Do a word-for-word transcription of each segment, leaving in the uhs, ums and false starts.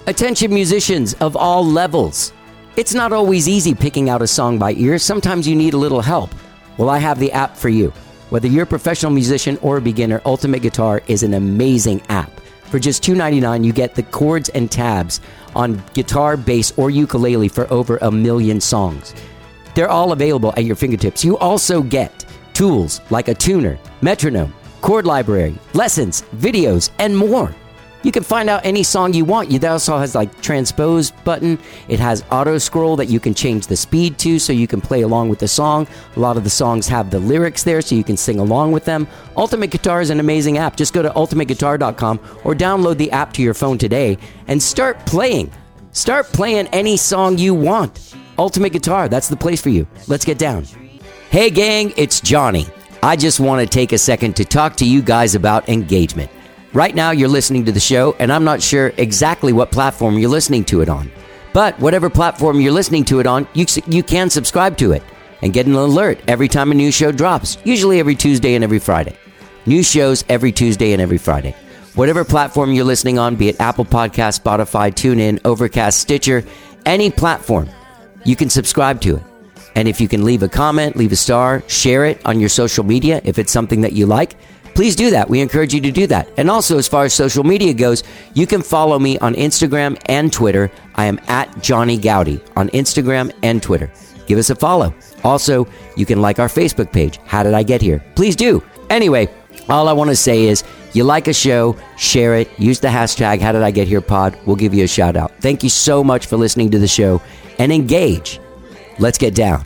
Attention musicians of all levels. It's not always easy picking out a song by ear. Sometimes you need a little help. Well, I have the app for you. Whether you're a professional musician or a beginner, Ultimate Guitar is an amazing app. For just two dollars and ninety-nine cents, you get the chords and tabs on guitar, bass, or ukulele for over a million songs. They're all available at your fingertips. You also get tools like a tuner, metronome, chord library, lessons, videos, and more. You can find out any song you want. It also has like transpose button. It has auto scroll that you can change the speed to so you can play along with the song. A lot of the songs have the lyrics there so you can sing along with them. Ultimate Guitar is an amazing app. Just go to ultimate guitar dot com or download the app to your phone today and start playing. Start playing any song you want. Ultimate Guitar, that's the place for you. Let's get down. Hey gang, it's Johnny. I just want to take a second to talk to you guys about engagement. Right now, you're listening to the show, and I'm not sure exactly what platform you're listening to it on. But whatever platform you're listening to it on, you you can subscribe to it and get an alert every time a new show drops, usually every Tuesday and every Friday. New shows every Tuesday and every Friday. Whatever platform you're listening on, be it Apple Podcasts, Spotify, TuneIn, Overcast, Stitcher, any platform, you can subscribe to it. And if you can leave a comment, leave a star, share it on your social media if it's something that you like, please do that. We encourage you to do that. And also, as far as social media goes, you can follow me on Instagram and Twitter. I am at Johnny Gowdy on Instagram and Twitter. Give us a follow. Also, you can like our Facebook page. How did I get here? Please do. Anyway, all I want to say is, you like a show, share it, use the hashtag How Did I Get Here Pod. We'll give you a shout out. Thank you so much for listening to the show and engage. Let's get down.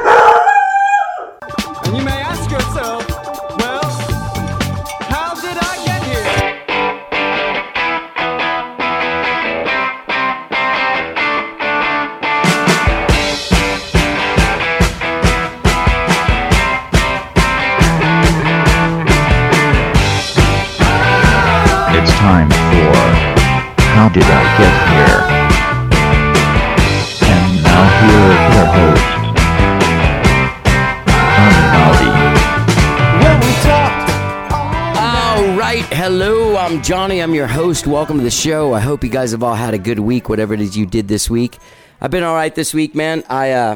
And you may ask yourself, well, how did I get here? It's time for How Did I Get Here? And now here is your host, Johnny Gowdy. When we talked, All right. Hello, I'm Johnny. I'm your host. Welcome to the show. I hope you guys have all had a good week, whatever it is you did this week. I've been all right this week, man. I, uh,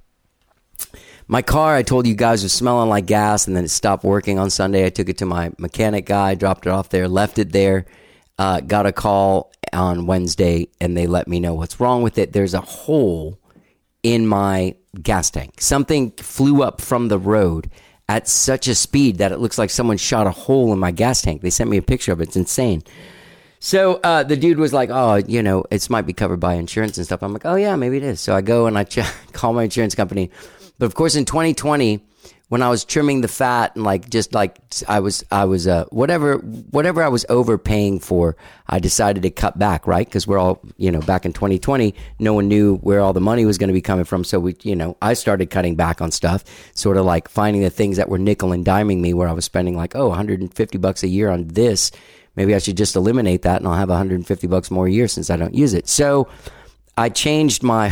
my car, I told you guys, was smelling like gas, and then it stopped working on Sunday. I took it to my mechanic guy, dropped it off there, left it there, uh, got a call on Wednesday, and they let me know what's wrong with it. There's a hole in my gas tank. Something flew up from the road at such a speed that it looks like someone shot a hole in my gas tank. They sent me a picture of it. It's insane. So uh, the dude was like, oh, you know, it might be covered by insurance and stuff. I'm like, oh, yeah, maybe it is. So I go and I ch- call my insurance company. But, of course, in twenty twenty, when I was trimming the fat and, like, just, like, I was, I was, uh, whatever, whatever I was overpaying for, I decided to cut back, right? Because we're all, you know, back in twenty twenty, no one knew where all the money was going to be coming from. So, we, you know, I started cutting back on stuff, sort of like finding the things that were nickel and diming me, where I was spending, like, oh, one hundred fifty bucks a year on this. Maybe I should just eliminate that and I'll have one hundred fifty bucks more a year since I don't use it. So I changed my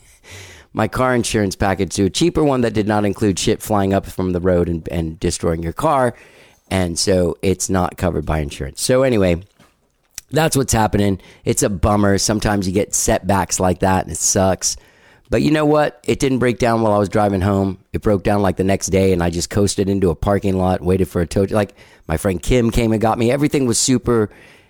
my car insurance package to a cheaper one that did not include shit flying up from the road and, and destroying your car. And so it's not covered by insurance. So anyway, that's what's happening. It's a bummer. Sometimes you get setbacks like that and it sucks. But you know what? It didn't break down while I was driving home. It broke down like the next day, and I just coasted into a parking lot, waited for a tow. Like, my friend Kim came and got me. Everything was super.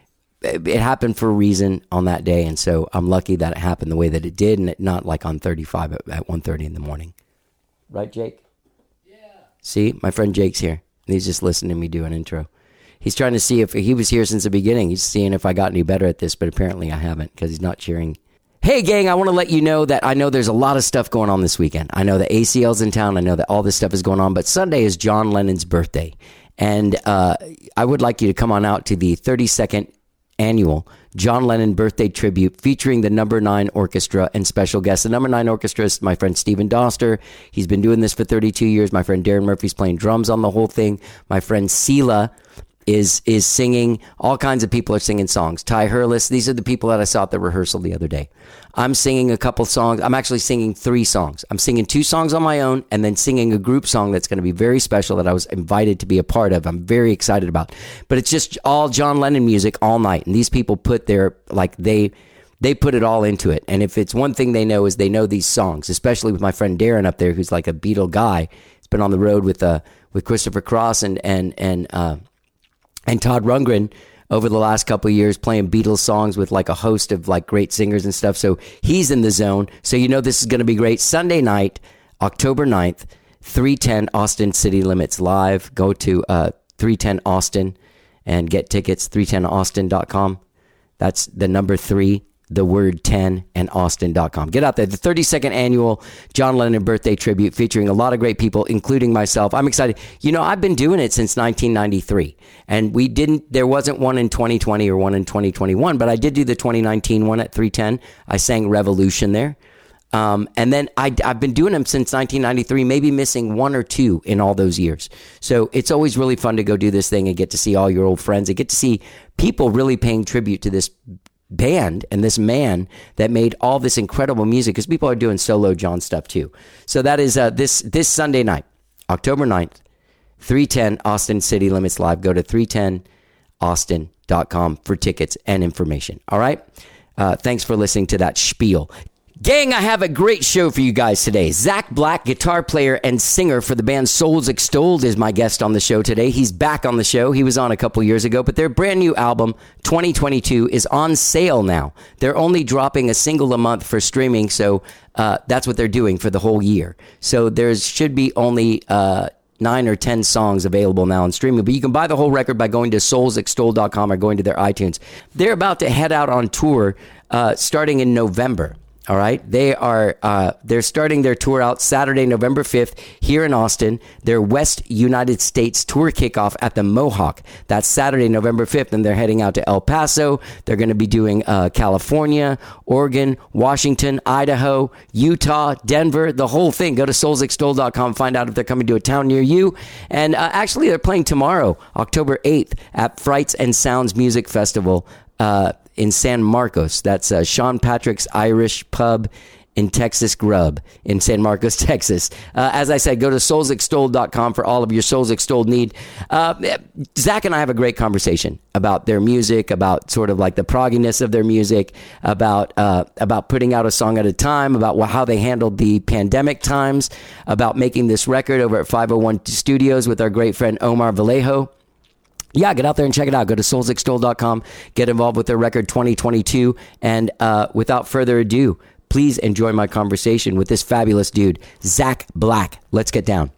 It happened for a reason on that day, and so I'm lucky that it happened the way that it did, and it not like on thirty-five at, at one thirty in the morning. Right, Jake? Yeah. See, my friend Jake's here. He's just listening to me do an intro. He's trying to see if he was here since the beginning. He's seeing if I got any better at this, but apparently I haven't, because he's not cheering. Hey, gang, I want to let you know that I know there's a lot of stuff going on this weekend. I know the A C L's in town. I know that all this stuff is going on, but Sunday is John Lennon's birthday. And uh, I would like you to come on out to the thirty-second annual John Lennon birthday tribute featuring the Number Nine Orchestra and special guests. The Number Nine Orchestra is my friend Stephen Doster. He's been doing this for thirty-two years. My friend Darren Murphy's playing drums on the whole thing. My friend Sela is is singing. All kinds of people are singing songs. Ty Hurlis. These are the people that I saw at the rehearsal the other day. I'm singing a couple songs. I'm actually singing three songs. I'm singing two songs on my own and then singing a group song that's going to be very special that I was invited to be a part of. I'm very excited about. But it's just all John Lennon music all night. And these people put their, like, they they put it all into it. And if it's one thing they know is they know these songs, especially with my friend Darren up there, who's like a Beatle guy. He's been on the road with uh with Christopher Cross and and and uh, and Todd Rundgren over the last couple of years, playing Beatles songs with like a host of like great singers and stuff. So he's in the zone. So you know this is going to be great. Sunday night, October ninth, three ten Austin City Limits Live. Go to uh, three ten Austin and get tickets, three ten austin dot com. That's the number three, the word ten, and austin dot com. Get out there. The thirty-second annual John Lennon birthday tribute featuring a lot of great people, including myself. I'm excited. You know, I've been doing it since nineteen ninety-three, and we didn't, there wasn't one in twenty twenty or one in twenty twenty-one, but I did do the twenty nineteen one at three ten. I sang Revolution there. Um, and then I, I've been doing them since nineteen ninety-three, maybe missing one or two in all those years. So it's always really fun to go do this thing and get to see all your old friends and get to see people really paying tribute to this band and this man that made all this incredible music, because people are doing solo John stuff too. So that is uh, this this Sunday night, October ninth, three ten Austin City Limits Live. Go to three ten austin dot com for tickets and information. All right? Uh, thanks for listening to that spiel. Gang, I have a great show for you guys today. Zach Black, guitar player and singer for the band Souls Extolled, is my guest on the show today. He's back on the show. He was on a couple years ago, but their brand new album, twenty twenty-two, is on sale now. They're only dropping a single a month for streaming, so uh, that's what they're doing for the whole year. So there should be only uh, nine or ten songs available now on streaming, but you can buy the whole record by going to souls extolled dot com or going to their iTunes. They're about to head out on tour uh, starting in November. All right. They are, uh, they're starting their tour out Saturday, November fifth here in Austin. Their West United States tour kickoff at the Mohawk. That's Saturday, November fifth. And they're heading out to El Paso. They're going to be doing, uh, California, Oregon, Washington, Idaho, Utah, Denver, the whole thing. Go to souls extolled dot com, find out if they're coming to a town near you. And, uh, actually they're playing tomorrow, October eighth at Frights and Sounds Music Festival, uh, in San Marcos. That's uh, Sean Patrick's Irish Pub in Texas Grub in San Marcos, Texas. Uh, as I said, go to souls extolled dot com for all of your Souls Extolled need. Uh, Zach and I have a great conversation about their music, about sort of like the progginess of their music, about uh, about putting out a song at a time, about how they handled the pandemic times, about making this record over at five oh one Studios with our great friend Omar Vallejo. Yeah, get out there and check it out. Go to souls extolled dot com. Get involved with their record twenty twenty-two. And uh, without further ado, please enjoy my conversation with this fabulous dude, Zach Black. Let's get down.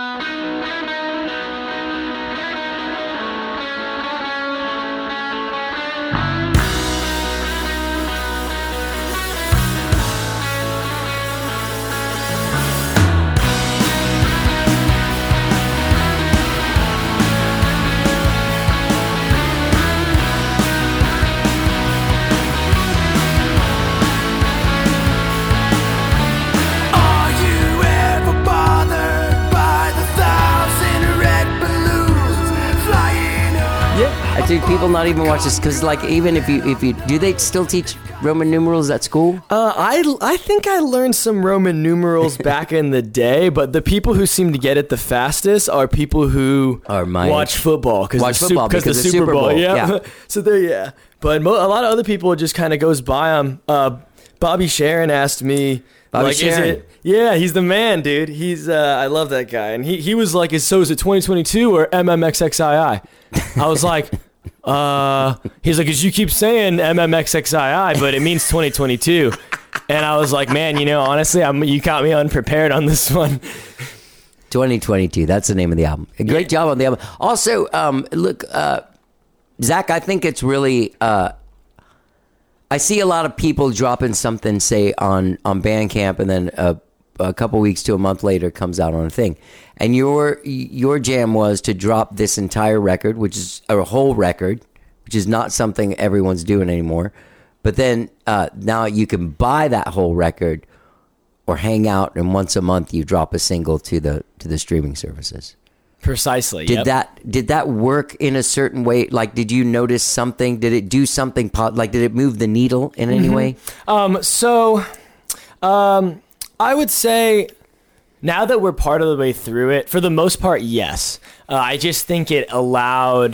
Dude, people not even watch this because, like, even if you if you do, they still teach Roman numerals at school? Uh, I I think I learned some Roman numerals back in the day, but the people who seem to get it the fastest are people who Are my watch football because watch the, football because because the the Super, Super Bowl. Bowl, Yeah. yeah. So there, yeah. But mo- a lot of other people it just kind of goes by them. Uh, Bobby Sharon asked me. Bobby like, Sharon. Is it, yeah, he's the man, dude. He's uh, I love that guy, and he he was like, "Is so is it twenty twenty-two or M M X X I I?" I was like. Uh, he's like, cause you keep saying M M X X I I, but it means twenty twenty-two. And I was like, man, you know, honestly, I'm, you caught me unprepared on this one. twenty twenty-two, that's the name of the album. A great job on the album. Also, um, look, uh, Zach, I think it's really, uh, I see a lot of people dropping something, say, on, on Bandcamp, and then a, a couple weeks to a month later comes out on a thing. And your your jam was to drop this entire record, which is a whole record, which is not something everyone's doing anymore. But then uh, now you can buy that whole record or hang out, and once a month you drop a single to the to the streaming services. Precisely. Did yep. that did that work in a certain way? Like, did you notice something? Did it do something? Like, did it move the needle in any mm-hmm. way? Um. So, um, I would say. Now that we're part of the way through it, for the most part, yes. Uh, I just think it allowed,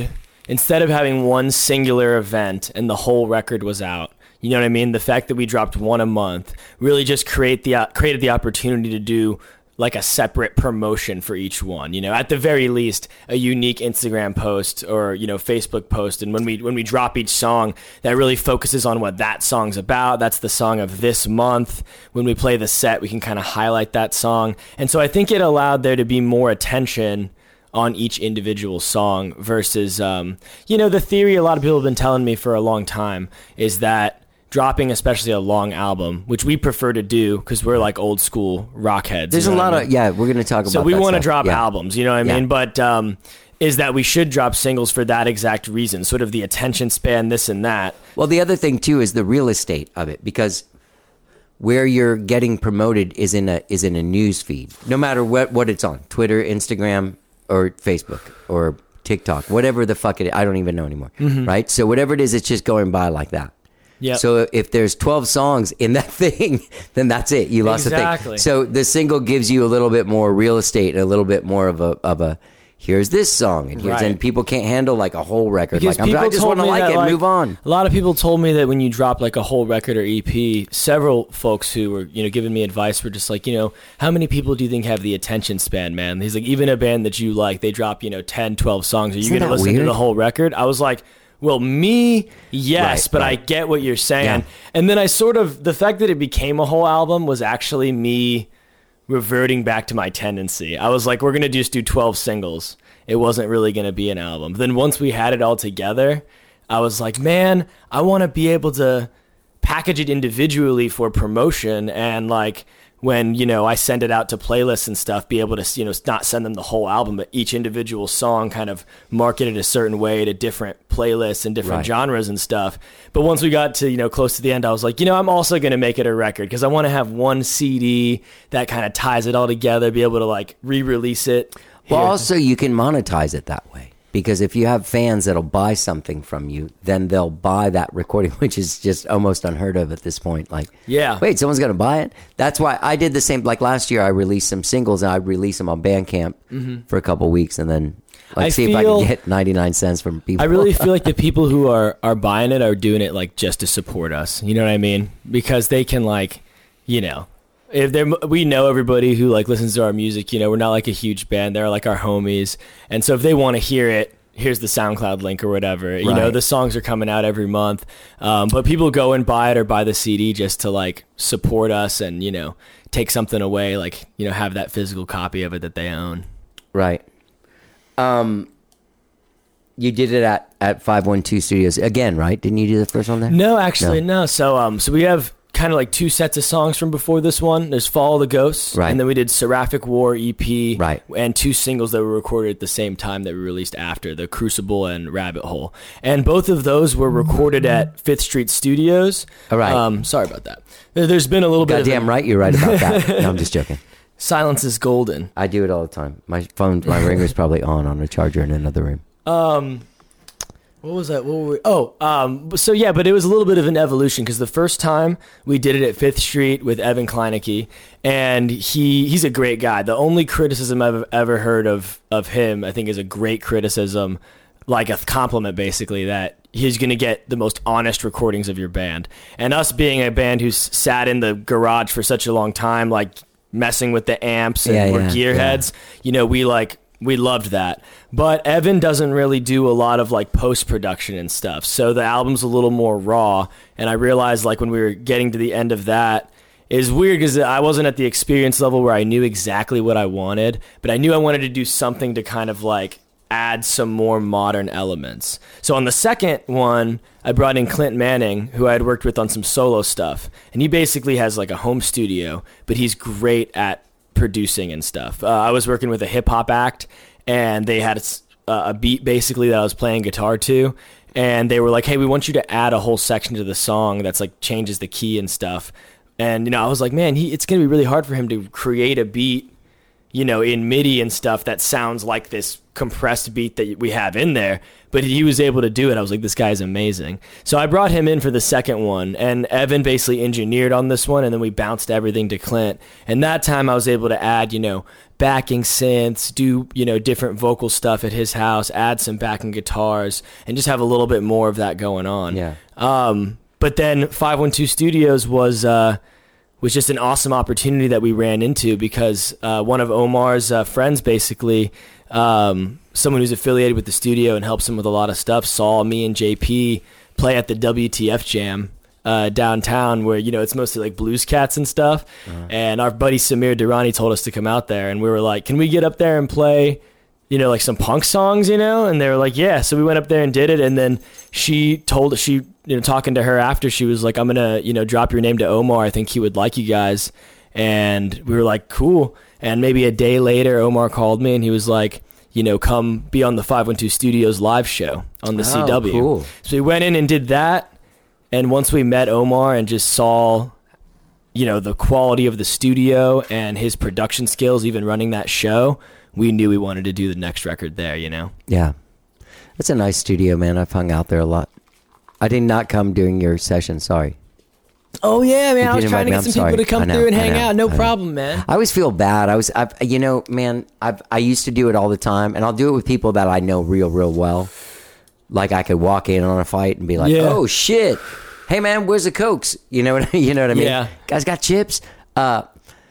instead of having one singular event and the whole record was out, you know what I mean? The fact that we dropped one a month really just create the uh, created the opportunity to do like a separate promotion for each one, you know, at the very least a unique Instagram post or, you know, Facebook post. And when we, when we drop each song, that really focuses on what that song's about. That's the song of this month. When we play the set, we can kind of highlight that song. And so I think it allowed there to be more attention on each individual song versus, um, you know, the theory a lot of people have been telling me for a long time is that dropping especially a long album, which we prefer to do because we're like old school rock heads. There's you know a lot I mean? of, yeah, we're going to talk about So we that want to stuff. drop Yeah. albums, you know what I Yeah. mean? But um, is that we should drop singles for that exact reason, sort of the attention span, this and that. Well, the other thing too is the real estate of it, because where you're getting promoted is in a is in a news feed, no matter what, what it's on, Twitter, Instagram, or Facebook, or TikTok, whatever the fuck it is. I don't even know anymore, Mm-hmm. right? So whatever it is, it's just going by like that. Yeah. So if there's twelve songs in that thing, then that's it. You lost the Exactly. thing. So the single gives you a little bit more real estate and a little bit more of a of a here's this song and here's Right. and people can't handle like a whole record. Because like I'm, I people just told want to me like that, it, and move on. A lot of people told me that when you drop like a whole record or E P, several folks who were, you know, giving me advice were just like, you know, how many people do you think have the attention span, man? He's like, even a band that you like, they drop, you know, ten, twelve songs. Are you Isn't going to that listen to weird? the whole record? I was like, well, me, yes, Right, but right. I get what you're saying. Yeah. And then I sort of, the fact that it became a whole album was actually me reverting back to my tendency. I was like, we're going to just do twelve singles. It wasn't really going to be an album. Then once we had it all together, I was like, man, I want to be able to package it individually for promotion and like when, you know, I send it out to playlists and stuff, be able to, you know, not send them the whole album, but each individual song kind of marketed a certain way to different playlists and different Right. genres and stuff. But once we got to, you know, close to the end, I was like, you know, I'm also going to make it a record because I want to have one C D that kind of ties it all together, be able to like re-release it. Well, Here. also you can monetize it that way, because if you have fans that'll buy something from you, then they'll buy that recording, which is just almost unheard of at this point. Like, Yeah. wait, someone's going to buy it? That's why I did the same. Like last year, I released some singles and I released them on Bandcamp for a couple of weeks, and then like I see if I feel- can get ninety-nine cents from people. I really feel like the people who are, are buying it are doing it like just to support us. You know what I mean? Because they can like, you know, if they're, we know everybody who like listens to our music, you know, we're not like a huge band. They're like our homies. And so if they want to hear it, here's the SoundCloud link or whatever. You know, Right. the songs are coming out every month. Um, but people go and buy it or buy the C D just to like support us and, you know, take something away, like, you know, have that physical copy of it that they own. Right. Um, you did it at, at five one two Studios again, right? Didn't you do the first one there? No, actually, no. So, um, so we have kind of like two sets of songs from before this one. There's Follow the Ghosts, Right. and then we did Seraphic War E P, Right. and two singles that were recorded at the same time that we released after, the Crucible and Rabbit Hole. And both of those were recorded at Fifth Street Studios. All right. Um, sorry about that. There- There's been a little bit Goddamn of right, you're right about that. No, I'm just joking. silence is golden. I do it all the time. My phone, my ringer's probably on on a charger in another room. Um, what was that? What were we? Oh, um, so yeah, but it was a little bit of an evolution because the first time we did it at Fifth Street with Evan Kleinecke, and he he's a great guy. The only criticism I've ever heard of of him, I think, is a great criticism, like a compliment, basically, that he's going to get the most honest recordings of your band. And us being a band who's sat in the garage for such a long time, like messing with the amps and Yeah, we're yeah, gearheads, you know, we like. We loved that. But Evan doesn't really do a lot of like post-production and stuff. So the album's a little more raw. And I realized like when we were getting to the end of that, it's weird because I wasn't at the experience level where I knew exactly what I wanted, but I knew I wanted to do something to kind of like add some more modern elements. So on the second one, I brought in Clint Manning, who I had worked with on some solo stuff. And he basically has like a home studio, but he's great at producing and stuff. Uh, I was working with a hip hop act, and they had a, a beat basically that I was playing guitar to, and they were like, "Hey, we want you to add a whole section to the song that's like changes the key and stuff." And you know, I was like, "Man, he it's gonna be really hard for him to create a beat you know, in MIDI and stuff that sounds like this compressed beat that we have in there, but he was able to do it. I was like, this guy's amazing. So I brought him in for the second one, and Evan basically engineered on this one, and then we bounced everything to Clint. And that time I was able to add, you know, backing synths, do, you know, different vocal stuff at his house, add some backing guitars, and just have a little bit more of that going on. Yeah. Um, but then five one two Studios was... Uh, was just an awesome opportunity that we ran into because uh, one of Omar's uh, friends, basically, um, someone who's affiliated with the studio and helps him with a lot of stuff, saw me and J P play at the W T F Jam uh, downtown where, you know, it's mostly like blues cats and stuff. Uh-huh. And our buddy Samir Durrani told us to come out there, and we were like, can we get up there and play, you know, like some punk songs, you know? And they were like, yeah. So we went up there and did it. And then she told us, she, you know, talking to her after, she was like, I'm going to, you know, drop your name to Omar. I think he would like you guys. And we were like, cool. And maybe a day later, Omar called me and he was like, you know, come be on the five one two Studios live show on the Oh, C W. cool. So we went in and did that. And once we met Omar and just saw, you know, the quality of the studio and his production skills, even running that show, we knew we wanted to do the next record there, you know? Yeah. That's a nice studio, man. I've hung out there a lot. I did not come during your session. Sorry. Oh, yeah, man. I was didn't trying to invite me. get I'm some sorry. people to come I know, through and I hang know, out. No I know. problem, man. I always feel bad. I was, I've, you know, man, I've, I used to do it all the time, and I'll do it with people that I know real, real well. Like I could walk in on a fight and be like, Yeah. oh, shit. Hey, man, where's the Cokes? You know what, you know what I mean? Yeah. Guys got chips? Uh,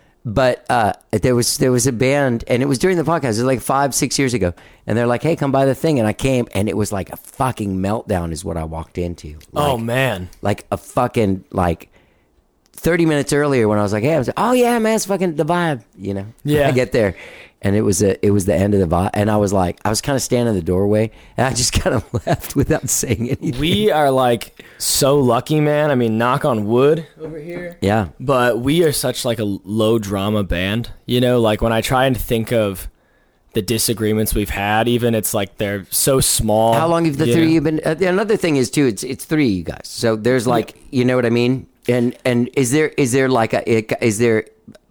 But uh, there was there was a band, and it was during the podcast. It was like five, six years ago. And they're like, hey, come by the thing. And I came, and it was like a fucking meltdown is what I walked into. Like, Oh, man. Like a fucking, like, thirty minutes earlier when I was like, hey, I was like, oh, yeah, man, it's fucking the vibe, you know? Yeah. I get there, and it was a, it was the end of the vibe. And I was like, I was kind of standing in the doorway, and I just kind of left without saying anything. We are, like, so lucky, man. I mean, knock on wood over here. Yeah. But we are such, like, a low drama band. You know, like, when I try and think of the disagreements we've had, even, it's like they're so small. How long have the you three of know? you been? Uh, another thing is too. It's it's three of you guys. So there's like, you know what I mean. And and is there is there like a is there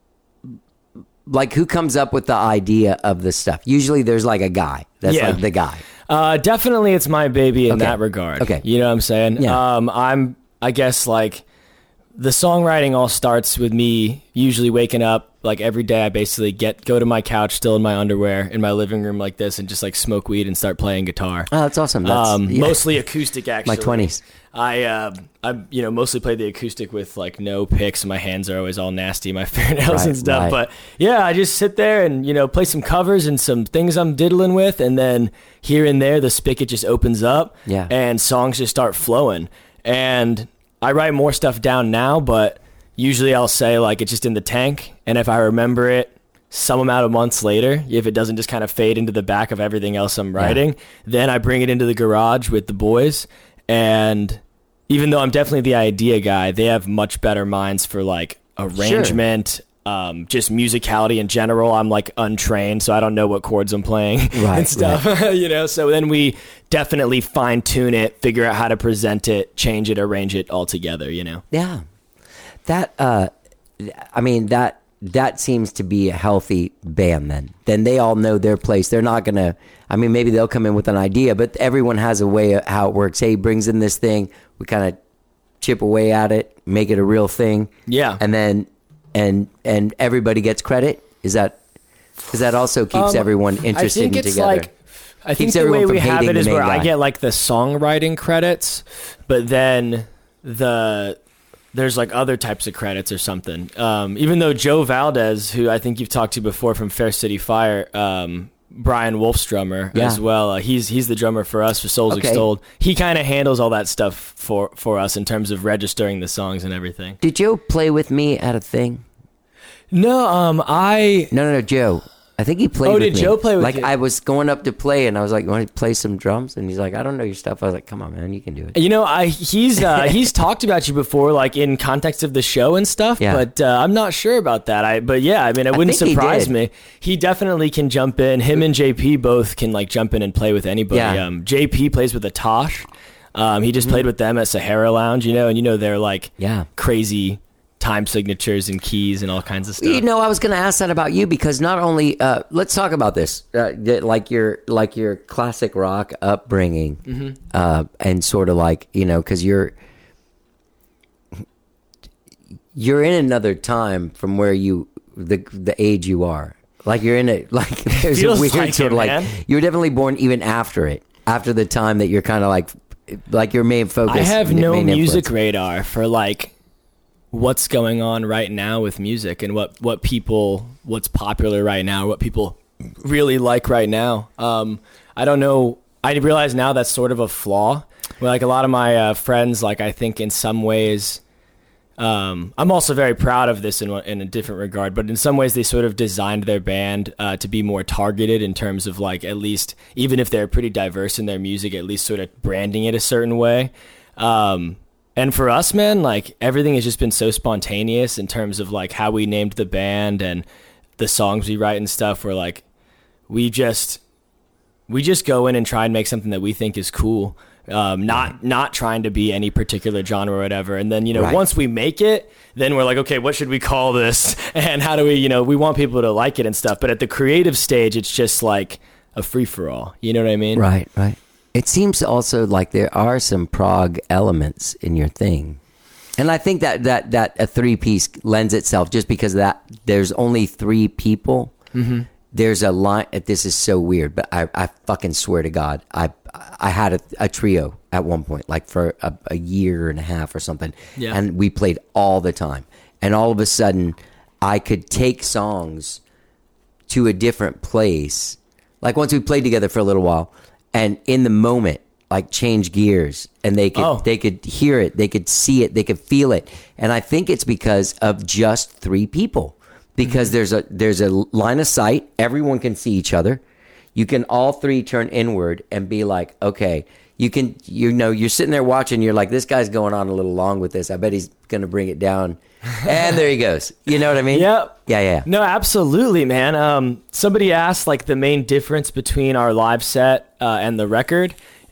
like who comes up with the idea of the stuff? Usually there's like a guy that's Yeah. like the guy. Uh, definitely, it's my baby in Okay. that regard. Okay. You know what I'm saying? Yeah. Um, I'm, I guess, like, the songwriting all starts with me usually waking up, like, every day I basically get, go to my couch still in my underwear in my living room like this and just, like, smoke weed and start playing guitar. Oh, that's awesome. That's um, yeah. Mostly acoustic, actually. My twenties. I, uh, I, you know, mostly play the acoustic with like no picks. My hands are always all nasty, my fingernails Right, and stuff. right. But yeah, I just sit there and you know play some covers and some things I'm diddling with, and then here and there the spigot just opens up, Yeah. and songs just start flowing. And I write more stuff down now, but usually I'll say like it's just in the tank, and if I remember it some amount of months later, if it doesn't just kind of fade into the back of everything else I'm writing, then I bring it into the garage with the boys. And even though I'm definitely the idea guy, they have much better minds for like arrangement, um, just musicality in general. I'm like untrained, so I don't know what chords I'm playing Right, and stuff, you know? So then we definitely fine tune it, figure out how to present it, change it, arrange it all together, you know? Yeah. That uh I mean that that seems to be a healthy band then. Then they all know their place. They're not going to I mean maybe they'll come in with an idea, but everyone has a way of how it works. Hey, he brings in this thing, we kind of chip away at it, make it a real thing. Yeah. And then and and everybody gets credit. Is that cuz that also keeps Um, everyone interested I think and it's together. like I think Keeps the everyone way from we have hating it the is main where I guy. get like the songwriting credits, but then the there's like other types of credits or something. Um, even though Joe Valdez, who I think you've talked to before from Fair City Fire, um, Brian Wolf's drummer Yeah. as well. Uh, he's he's the drummer for us for Souls Okay. Extolled. He kind of handles all that stuff for for us in terms of registering the songs and everything. Did Joe play with me at a thing? No, um, I No, no, no, Joe. I think he played Oh, with did me. Joe play with like, you? I was going up to play, and I was like, you want to play some drums? And he's like, I don't know your stuff. I was like, come on, man, you can do it. You know, I he's uh, he's talked about you before, like in context of the show and stuff. Yeah. But uh, I'm not sure about that. I but yeah, I mean, it I wouldn't think he surprise did. me. He definitely can jump in. Him and J P both can like jump in and play with anybody. Yeah. Um, J P plays with Atosh. Um, he just played with them at Sahara Lounge, you know, and you know they're like Yeah. crazy time signatures and keys and all kinds of stuff. You know, I was going to ask that about you because not only uh, let's talk about this, uh, like your like your classic rock upbringing, mm-hmm. uh, and sort of like you know, because you're you're in another time from where you the the age you are. Like you're in a like there's a weird like sort it, of like man. you were definitely born even after it, after the time that you're kind of like like your main focus. I have no main music influence. radar for like what's going on right now with music and what what people what's popular right now, what people really like right now. Um, I don't know. I realize now that's sort of a flaw. Where like a lot of my uh, friends, like I think in some ways. Um, I'm also very proud of this in in a different regard, but in some ways they sort of designed their band uh, to be more targeted in terms of like at least even if they're pretty diverse in their music, at least sort of branding it a certain way. Um, and for us, man, like everything has just been so spontaneous in terms of like how we named the band and the songs we write and stuff. Where like we just we just go in and try and make something that we think is cool. Um, not not trying to be any particular genre or whatever. And then, you know, right. once we make it, then we're like, okay, what should we call this? And how do we, you know, we want people to like it and stuff. But at the creative stage, it's just like a free-for-all. You know what I mean? Right, right. It seems also like there are some prog elements in your thing. And I think that, that, that a three-piece lends itself just because that there's only three people. Mm-hmm. There's a line. This is so weird, but I, I fucking swear to God, I I had a, a trio at one point, like for a, a year and a half or something, yeah. and we played all the time. And all of a sudden, I could take songs to a different place. Like once we played together for a little while, and in the moment, like change gears, and they could oh. they could hear it, they could see it, they could feel it. And I think it's because of just three people. Because there's a there's a line of sight, everyone can see each other. You can all three turn inward and be like, okay, you can you know you're sitting there watching. You're like, this guy's going on a little long with this. I bet he's going to bring it down, and there he goes. You know what I mean? Yep. Yeah, yeah. No, absolutely, man. Um, somebody asked like the main difference between our live set uh, and the record,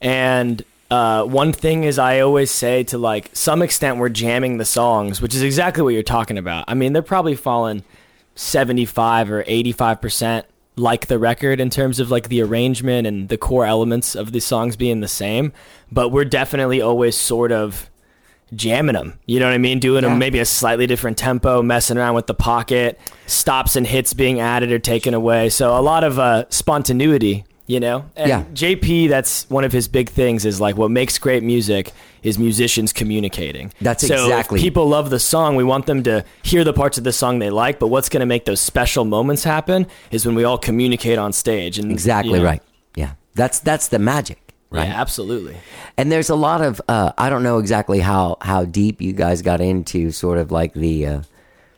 and uh, one thing is I always say to like some extent we're jamming the songs, which is exactly what you're talking about. I mean, they're probably falling seventy-five or eighty-five percent like the record in terms of like the arrangement and the core elements of the songs being the same, but we're definitely always sort of jamming them, you know what I mean? Doing yeah. them maybe a slightly different tempo, messing around with the pocket, stops and hits being added or taken away. So a lot of uh, spontaneity, you know? And yeah. J P, that's one of his big things is like what makes great music is musicians communicating. That's so exactly. If people love the song, we want them to hear the parts of the song they like, but what's going to make those special moments happen is when we all communicate on stage. And Exactly you know, right. Yeah. That's that's the magic, right? Yeah, absolutely. And there's a lot of uh, I don't know exactly how how deep you guys got into sort of like the uh,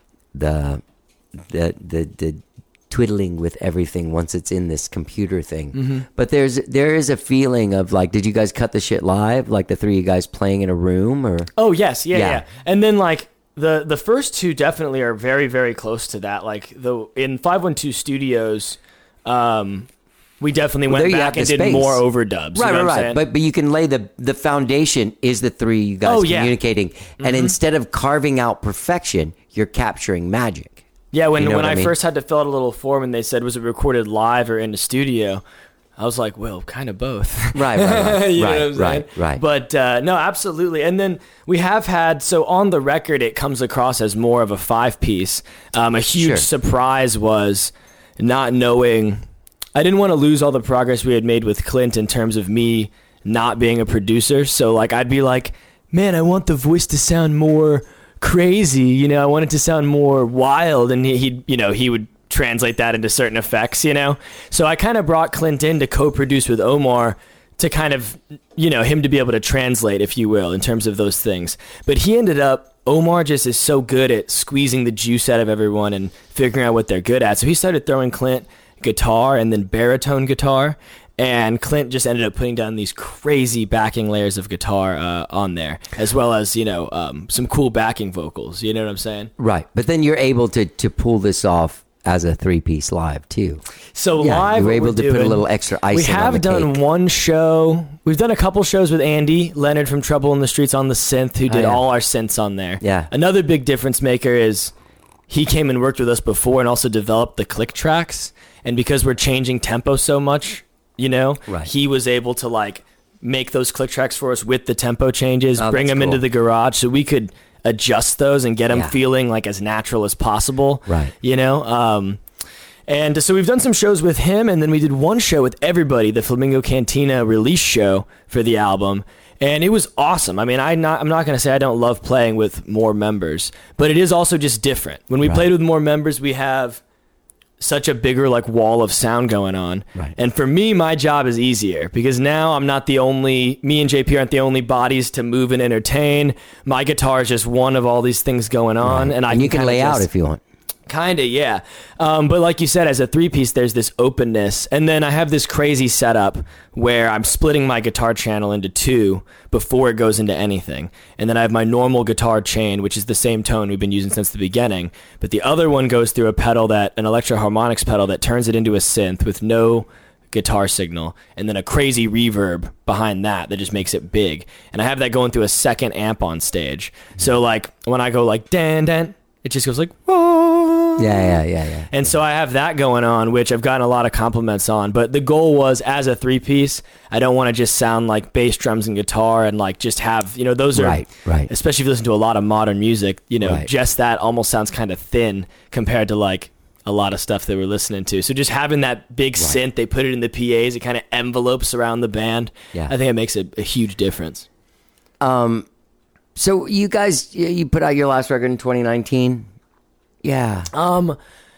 the the the the twiddling with everything once it's in this computer thing. Mm-hmm. But there's there is a feeling of like, did you guys cut the shit live? Like the three of you guys playing in a room or? Oh yes, yeah, Yeah. yeah. And then like the the first two definitely are very very close to that. Like the in five one two Studios, um, we definitely Well, went there you back have and the did space. more overdubs. Right, you know right, what I'm right. saying? But but you can lay the the foundation is the three you guys Oh, yeah. communicating, and instead of carving out perfection, you're capturing magic. Yeah, when You know when what I, I mean? first had to fill out a little form and they said, was it recorded live or in the studio? I was like, well, kind of both. Right, right, right, You know what right, I'm saying? right, right. But uh, no, absolutely. And then we have had, so on the record, it comes across as more of a five piece. Um, a huge Sure. surprise was not knowing, I didn't want to lose all the progress we had made with Clint in terms of me not being a producer. So like, I'd be like, man, I want the voice to sound more crazy, you know, I want it to sound more wild, and he, he'd, you know, he would translate that into certain effects, you know? So I kind of brought Clint in to co-produce with Omar to kind of, you know, him to be able to translate, if you will, in terms of those things. But he ended up, Omar just is so good at squeezing the juice out of everyone and figuring out what they're good at. So he started throwing Clint guitar and then baritone guitar, and Clint just ended up putting down these crazy backing layers of guitar uh, on there, as well as, you know, um, some cool backing vocals. You know what I'm saying? Right. But then you're able to to pull this off as a three piece live too. So Yeah, live, you were what able we're to put a doing- little extra icing We have on the done cake. one show. We've done a couple shows with Andy Leonard from Trouble in the Streets on the synth, who did Oh, yeah. all our synths on there. Yeah. Another big difference maker is he came and worked with us before and also developed the click tracks. And because we're changing tempo so much, you know, Right. he was able to like make those click tracks for us with the tempo changes, Oh, bring that's them into cool. the garage so we could adjust those and get them Yeah. feeling like as natural as possible. Right. You know, um, and so we've done some shows with him, and then we did one show with everybody, the Flamingo Cantina release show for the album, and it was awesome. I mean, I not, I'm not going to say I don't love playing with more members, but it is also just different. When we Right. played with more members, we have such a bigger like wall of sound going on. Right. And for me, my job is easier because now I'm not the only, me and J P aren't the only bodies to move and entertain. My guitar is just one of all these things going on. And I and you can kinda lay out just- if you want. Kinda, yeah. Um, but like you said, as a three piece, there's this openness, and then I have this crazy setup where I'm splitting my guitar channel into two before it goes into anything, and then I have my normal guitar chain, which is the same tone we've been using since the beginning. But the other one goes through a pedal that an electro harmonics pedal that turns it into a synth with no guitar signal, and then a crazy reverb behind that that just makes it big. And I have that going through a second amp on stage. So like when I go like dan dan, it just goes like whoa. Yeah, yeah, yeah, yeah. And so I have that going on, which I've gotten a lot of compliments on. But the goal was, as a three piece, I don't want to just sound like bass, drums, and guitar, and like just have, you know, those are Right, right. Especially if you listen to a lot of modern music, you know, Right. just that almost sounds kind of thin compared to like a lot of stuff that we're listening to. So just having that big synth, they put it in the P As, it kind of envelopes around the band. Yeah. I think it makes a, a huge difference. Um, so you guys, you- you put out your last record in twenty nineteen. Yeah. Um,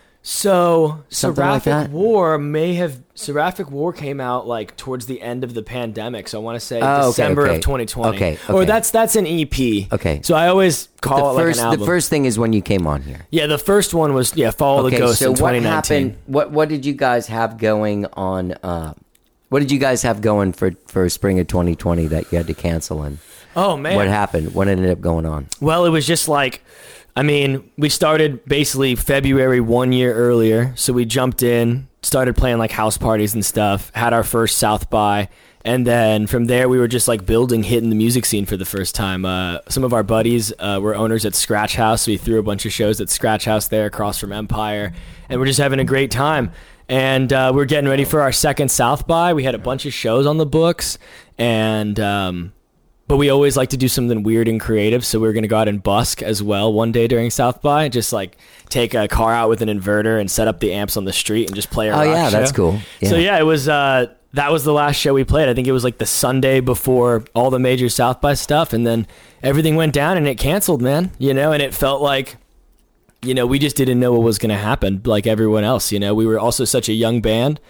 so Something like Seraphic that? War may have Seraphic War came out like towards the end of the pandemic. So I want to say Oh, okay, December okay. of twenty twenty. Okay, Or okay. that's that's an E P. Okay. So I always call the it first, like an album. the first thing is when you came on here. yeah, the first one was yeah, Follow Okay, the Ghost so in what twenty nineteen. happened? What What did you guys have going on? Uh, what did you guys have going for for spring of twenty twenty that you had to cancel? And Oh man. what happened? What ended up going on? Well, it was just like, I mean, we started basically February one year earlier. So we jumped in, started playing like house parties and stuff, had our first South by. And then from there, we were just like building, hitting the music scene for the first time. Uh, some of our buddies uh, were owners at Scratch House. So we threw a bunch of shows at Scratch House there across from Empire. And we're just having a great time. And uh, we're getting ready for our second South by. We had a bunch of shows on the books. And, um, but we always like to do something weird and creative. So we were going to go out and busk as well one day during South by. Just like take a car out with an inverter and set up the amps on the street and just play our Oh, rock yeah, that's show. cool. So Yeah. yeah, it was, uh, that was the last show we played. I think it was like the Sunday before all the major South by stuff. And then everything went down and it canceled, man, you know, and it felt like, you know, we just didn't know what was going to happen like everyone else. You know, we were also such a young band.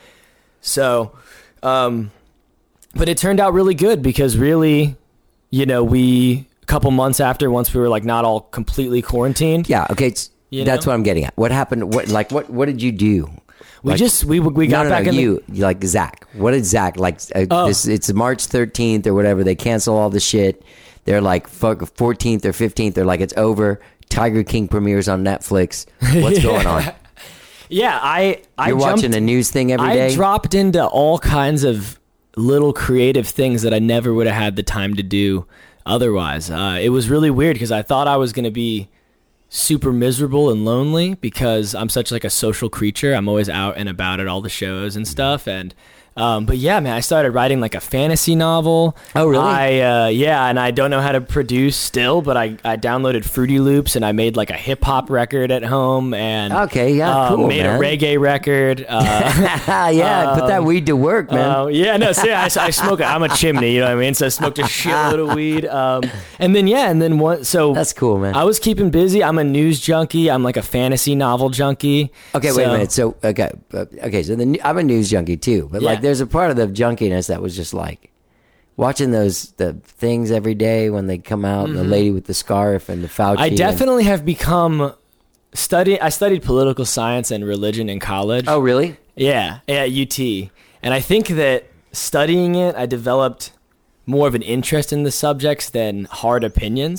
So, um, but it turned out really good because really, you know, we, a couple months after, once we were like not all completely quarantined, Yeah. Okay. It's, You that's know? what I'm getting at. What happened? What like what What did you do? we Like- just, we, we got no, no, back no, in the, you like Zach. What did Zach like? Uh, Oh. this it's March thirteenth or whatever. They cancel all the shit. They're like fuck fourteenth or fifteenth. They're like it's over. Tiger King premieres on Netflix. What's going on? yeah, I, I You're jumped, watching a news thing every I day. dropped into all kinds of little creative things that I never would have had the time to do otherwise. Uh, it was really weird because I thought I was going to be super miserable and lonely because I'm such like a social creature. I'm always out and about at all the shows and stuff. And um, but yeah, man, I started writing like a fantasy novel. Oh, really? I uh, yeah, and I don't know how to produce still, but I, I downloaded Fruity Loops and I made like a hip hop record at home and Okay, yeah, uh, cool, made man. a reggae record. Uh, yeah, put that weed to work, man. uh, yeah, no, see, I, I smoke. I'm a chimney, you know what I mean. So I smoked a shitload of weed, um, and then yeah, and then one. So That's cool, man. I was keeping busy. I'm a news junkie. I'm like a fantasy novel junkie. Okay, So- wait a minute. So okay, uh, okay. So the, I'm a news junkie too, but like, Yeah. there's a part of the junkiness that was just like watching those the things every day when they come out, and the lady with the scarf and the Fauci. Mm-hmm. I and- definitely have become study. I studied political science and religion in college. oh, really? Yeah, at U T. And I think that studying it, I developed more of an interest in the subjects than hard opinions.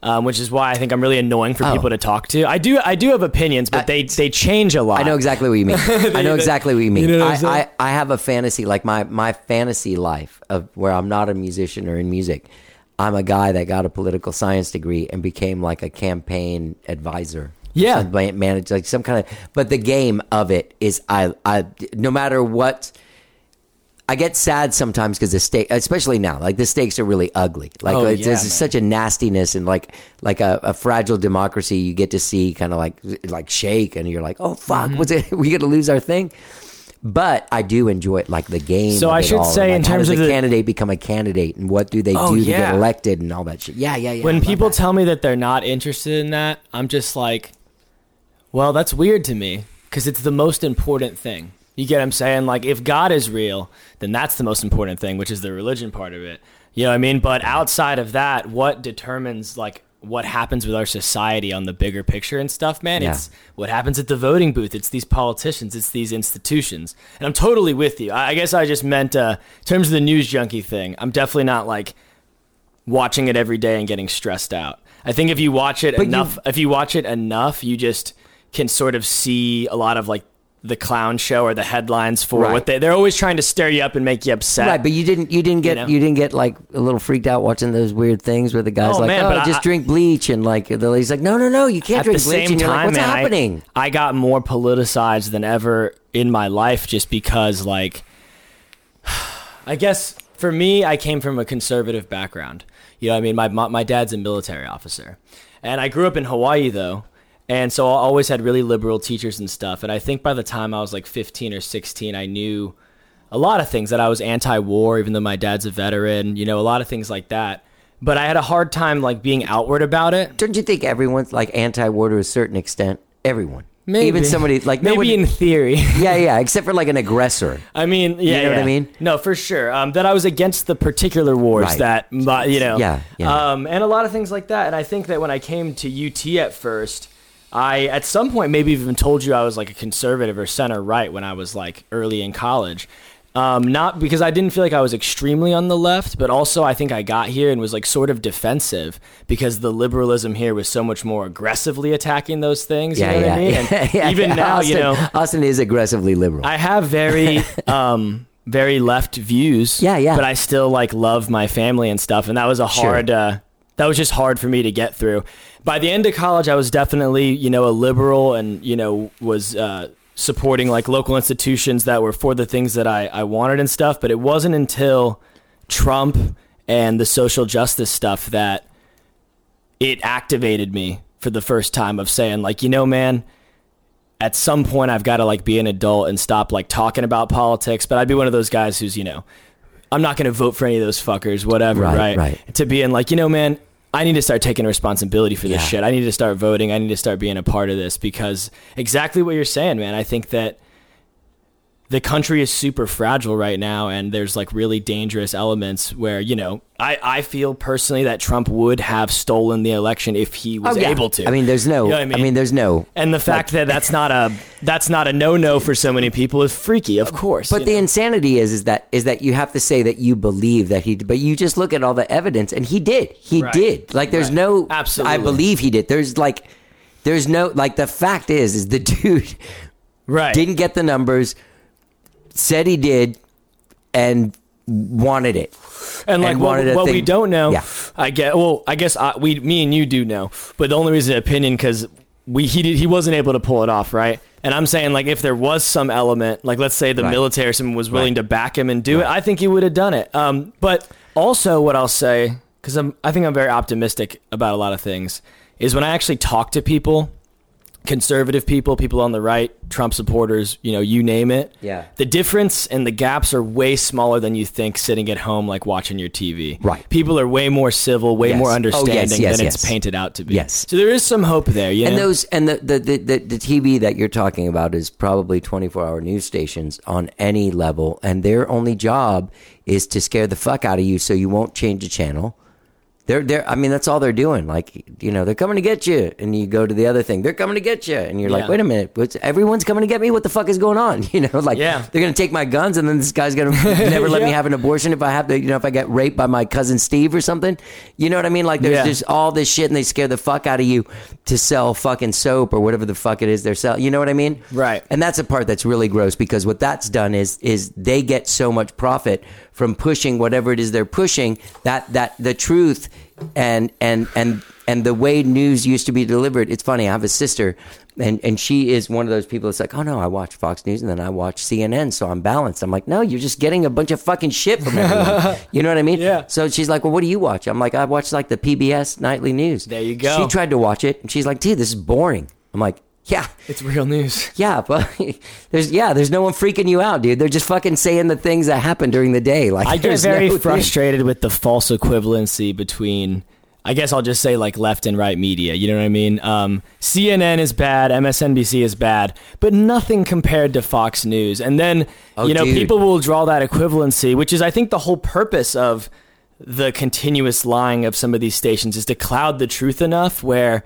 Um, which is why I think I'm really annoying for Oh. people to talk to. I do, I do have opinions, but they they change a lot. I know exactly what you mean. I know exactly what you mean. You know what I'm I, saying? I, I have a fantasy, like my, my fantasy life of where I'm not a musician or in music. I'm a guy that got a political science degree and became like a campaign advisor. Yeah. Some man- manage like some kind of, but the game of it is I, I, no matter what, I get sad sometimes because the stake, especially now, like the stakes are really ugly. Like Oh, it's, yeah, there's man. such a nastiness and like like a, a fragile democracy. You get to see kind of like like shake, and you're like, oh fuck, Mm-hmm. what's it? We gonna lose our thing? But I do enjoy it, like the game. So of I it should all, say and, in like, how terms does of a the- candidate become a candidate, and what do they Oh, do to get yeah. elected, and all that shit. Yeah, yeah, yeah. I when love people that. tell me that they're not interested in that, I'm just like, well, that's weird to me because it's the most important thing. You get what I'm saying? Like, if God is real, then that's the most important thing, which is the religion part of it. You know what I mean? But outside of that, what determines, like, what happens with our society on the bigger picture and stuff, man? Yeah. It's what happens at the voting booth. It's these politicians. It's these institutions. And I'm totally with you. I I guess I just meant, uh, in terms of the news junkie thing, I'm definitely not, like, watching it every day and getting stressed out. I think if you watch it But enough, you- if you watch it enough, you just can sort of see a lot of like the clown show or the headlines for Right. what they they're always trying to stir you up and make you upset. Right, but you didn't. You didn't get. You, You know? didn't get like a little freaked out watching those weird things where the guy's Oh, like, man, "Oh, but I- just drink bleach," and like the lady's like, "No, no, no, you can't At drink the bleach." same And you're like, time, "What's man, I- happening?" I, got more politicized than ever in my life just because, like, I guess for me, I came from a conservative background. You know what I mean? My, my, my dad's a military officer. And I grew up in Hawaii, though. And so I always had really liberal teachers and stuff. And I think by the time I was like fifteen or sixteen, I knew a lot of things, that I was anti-war, even though my dad's a veteran, you know, a lot of things like that. But I had a hard time like being outward about it. Don't you think everyone's like anti-war to a certain extent? Everyone, Maybe. even somebody like Maybe nobody, in theory. yeah, yeah, except for like an aggressor. I mean, yeah, You know what I yeah. mean? No, for sure. Um, that I was against the particular wars Right. that, my- you know, Yeah, yeah. Um, and a lot of things like that. And I think that when I came to U T at first, I at some point maybe even told you I was like a conservative or center right when I was like early in college. Um, not because I didn't feel like I was extremely on the left, but also I think I got here and was like sort of defensive because the liberalism here was so much more aggressively attacking those things. Yeah, you know yeah, what I mean? yeah, And yeah, even yeah. now, Austin, you know, Austin is aggressively liberal. I have very, um, very left views. Yeah, yeah. But I still like love my family and stuff, and that was a Sure. hard. Uh, that was just hard for me to get through. By the end of college, I was definitely, you know, a liberal, and you know, was uh, supporting like local institutions that were for the things that I, I wanted and stuff. But it wasn't until Trump and the social justice stuff that it activated me for the first time of saying, like, you know, man, at some point I've got to like be an adult and stop like talking about politics. But I'd be one of those guys who's, you know, I'm not going to vote for any of those fuckers, whatever, Right, right? right. To being like, you know, man, I need to start taking responsibility for this Yeah. shit. I need to start voting. I need to start being a part of this, because exactly what you're saying, man. I think that the country is super fragile right now, and there's like really dangerous elements where, you know, I, I feel personally that Trump would have stolen the election if he was Oh, yeah. able to. I mean, there's no. You know what I I mean? mean? there's no. And the fact that that's not a that's not a no no for so many people is freaky, of course. But you the know? insanity is, is that is that you have to say that you believe that he. But you just look at all the evidence, and he did. He Right. did. Like, there's Right. no. Absolutely. I believe he did. There's like, there's no like. The fact is, is the dude right didn't get the numbers, said he did, and wanted it. and like and what, wanted a what we thing- don't know. Yeah. I get well. I guess I, we, me and you do know, but the only reason opinion because we he did, he wasn't able to pull it off, right? And I'm saying, like, if there was some element, like let's say the Right. military or someone was willing Right. to back him and do it, I think he would have done it. Um, but also, what I'll say, because I'm I think I'm very optimistic about a lot of things, is when I actually talk to people, conservative people, people on the right, Trump supporters, you know, you name it. Yeah. The difference and the gaps are way smaller than you think sitting at home, like watching your T V. Right. People are way more civil, way Yes. more Oh, yes, understanding yes, than yes. it's painted out to be. Yes. So there is some hope there, you And know? those and the the, the, the the T V that you're talking about is probably twenty-four hour news stations on any level, and their only job is to scare the fuck out of you so you won't change the channel. They're, they're, I mean, that's all they're doing. Like, you know, they're coming to get you. And you go to the other thing. They're coming to get you. And you're Yeah. like, wait a minute. What's, everyone's coming to get me? What the fuck is going on? You know, like, Yeah. they're going to take my guns and then this guy's going to never let me Yeah. have an abortion if I have to, you know, if I get raped by my cousin Steve or something. You know what I mean? Like, there's Yeah. just all this shit and they scare the fuck out of you to sell fucking soap or whatever the fuck it is they're selling. You know what I mean? Right. And that's a part that's really gross because what that's done is is they get so much profit from pushing whatever it is they're pushing that that the truth and and and and the way news used to be delivered. It's funny. I have a sister and and she is one of those people that's like, oh no, I watch Fox News and then I watch C N N, so I'm balanced. I'm like, no, you're just getting a bunch of fucking shit from everyone. You know what I mean? Yeah. So she's like, well, what do you watch? I'm like, I watch like the P B S nightly news. There you go. She tried to watch it and she's like, dude, this is boring. I'm like, yeah. It's real news. Yeah, but there's yeah, there's no one freaking you out, dude. They're just fucking saying the things that happen during the day. Like I get there's very no thing. frustrated with the false equivalency between, I guess I'll just say like left and right media. You know what I mean? Um, C N N is bad, M S N B C is bad, but nothing compared to Fox News. And then, Oh, you know, dude. people will draw that equivalency, which is, I think, the whole purpose of the continuous lying of some of these stations is to cloud the truth enough where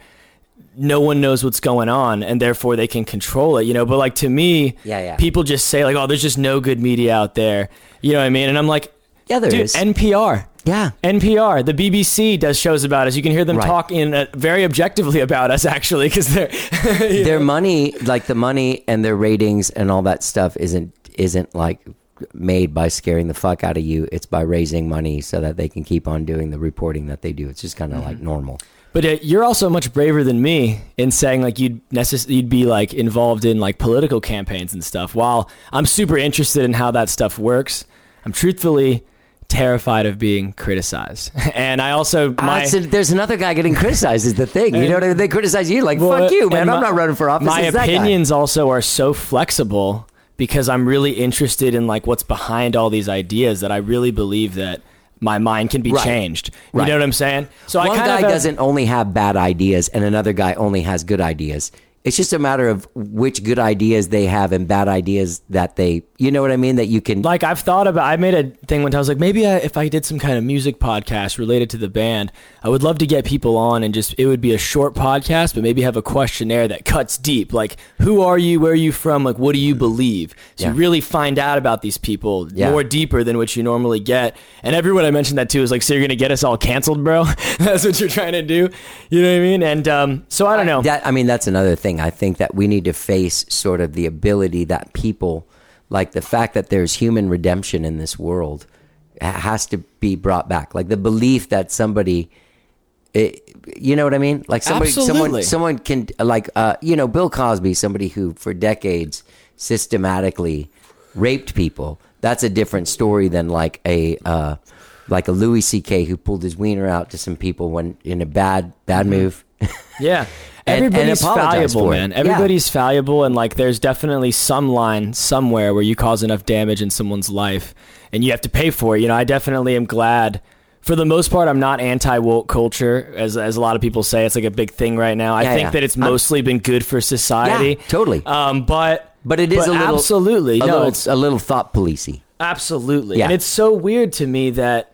no one knows what's going on and therefore they can control it, you know. But like, to me, Yeah, yeah. people just say like, oh, there's just no good media out there. You know what I mean? And I'm like, Yeah, there dude, is. N P R. Yeah. N P R, the B B C does shows about us. You can hear them Right. talk in uh, very objectively about us, actually, because they're you Their know? money, like the money and their ratings and all that stuff isn't isn't like made by scaring the fuck out of you. It's by raising money so that they can keep on doing the reporting that they do. It's just kind of Mm-hmm. like normal. But uh, you're also much braver than me in saying like you'd necess- you'd be like involved in like political campaigns and stuff. While I'm super interested in how that stuff works, I'm truthfully terrified of being criticized. And I also my Ah, so there's another guy getting criticized is the thing. You know what I mean? They criticize you like, Well, fuck you, man. and I'm my- not running for office. My It's that guy. opinions also are so flexible because I'm really interested in like what's behind all these ideas that I really believe that my mind can be Right. changed. You Right. know what I'm saying? So One I kind guy of have- doesn't only have bad ideas and another guy only has good ideas. It's just a matter of which good ideas they have and bad ideas that they, you know what I mean? That you can, Like I've thought about, I made a thing one time. I was like, maybe I, if I did some kind of music podcast related to the band, I would love to get people on and just, it would be a short podcast, but maybe have a questionnaire that cuts deep. Like, who are you? Where are you from? Like, what do you believe? So Yeah. you really find out about these people Yeah. more deeper than what you normally get. And everyone I mentioned that to is like, so you're going to get us all canceled, bro? That's what you're trying to do. You know what I mean? And um, so I don't know. that, I mean, that's another thing. I think that we need to face sort of the ability that people, like the fact that there's human redemption in this world ha- has to be brought back. Like the belief that somebody, it, you know what I mean? Like somebody, Absolutely. someone, someone can like, uh, you know, Bill Cosby, somebody who for decades systematically raped people. That's a different story than like a, uh, like a Louis C K who pulled his wiener out to some people when in a bad, bad move. Yeah. And- and Everybody's apologize valuable, for it. man. Yeah. Everybody's valuable, and like there's definitely some line somewhere where you cause enough damage in someone's life and you have to pay for it. You know, I definitely am glad. For the most part, I'm not anti-woke culture, as as a lot of people say. It's like a big thing right now. I Yeah, think yeah. that it's I'm- mostly been good for society. Yeah, totally. Um, but But it is a little absolutely a no, little, it's a little thought policey. absolutely, Yeah. and it's so weird to me that.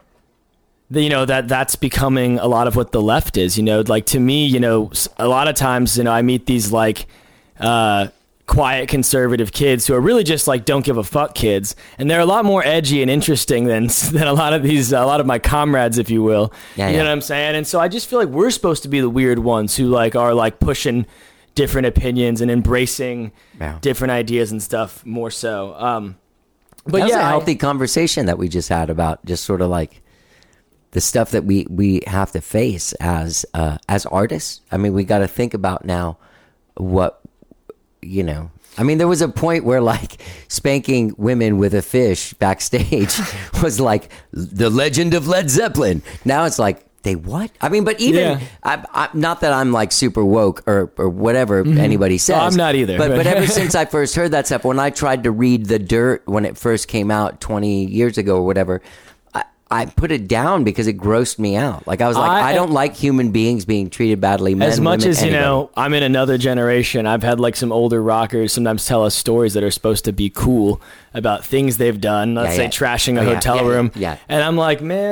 The, you know that that's becoming a lot of what the left is. You know, like to me, you know, s- a lot of times, you know, I meet these like uh, quiet conservative kids who are really just like don't give a fuck kids, and they're a lot more edgy and interesting than than a lot of these a lot of my comrades, if you will. Yeah, you yeah. know what I'm saying? And so I just feel like we're supposed to be the weird ones who like are like pushing different opinions and embracing Yeah. different ideas and stuff more so. Um, but That was yeah, a I- healthy conversation that we just had about just sort of like the stuff that we, we have to face as uh, as artists. I mean, we got to think about now what, you know. I mean, there was a point where like spanking women with a fish backstage was like the legend of Led Zeppelin. Now it's like, they what? I mean, but even Yeah. I, I, not that I'm like super woke or or whatever anybody says. I'm not either, But but- but ever since I first heard that stuff, when I tried to read The Dirt when it first came out twenty years ago or whatever, I, I put it down because it grossed me out. Like I was like, I, I- don't like human beings being treated badly. Men, as much women, as you anybody. know, I'm in another generation. I've had like some older rockers sometimes tell us stories that are supposed to be cool about things they've done. Let's Yeah, say yeah. trashing a Oh, yeah, hotel yeah, room. yeah. And I'm like, man,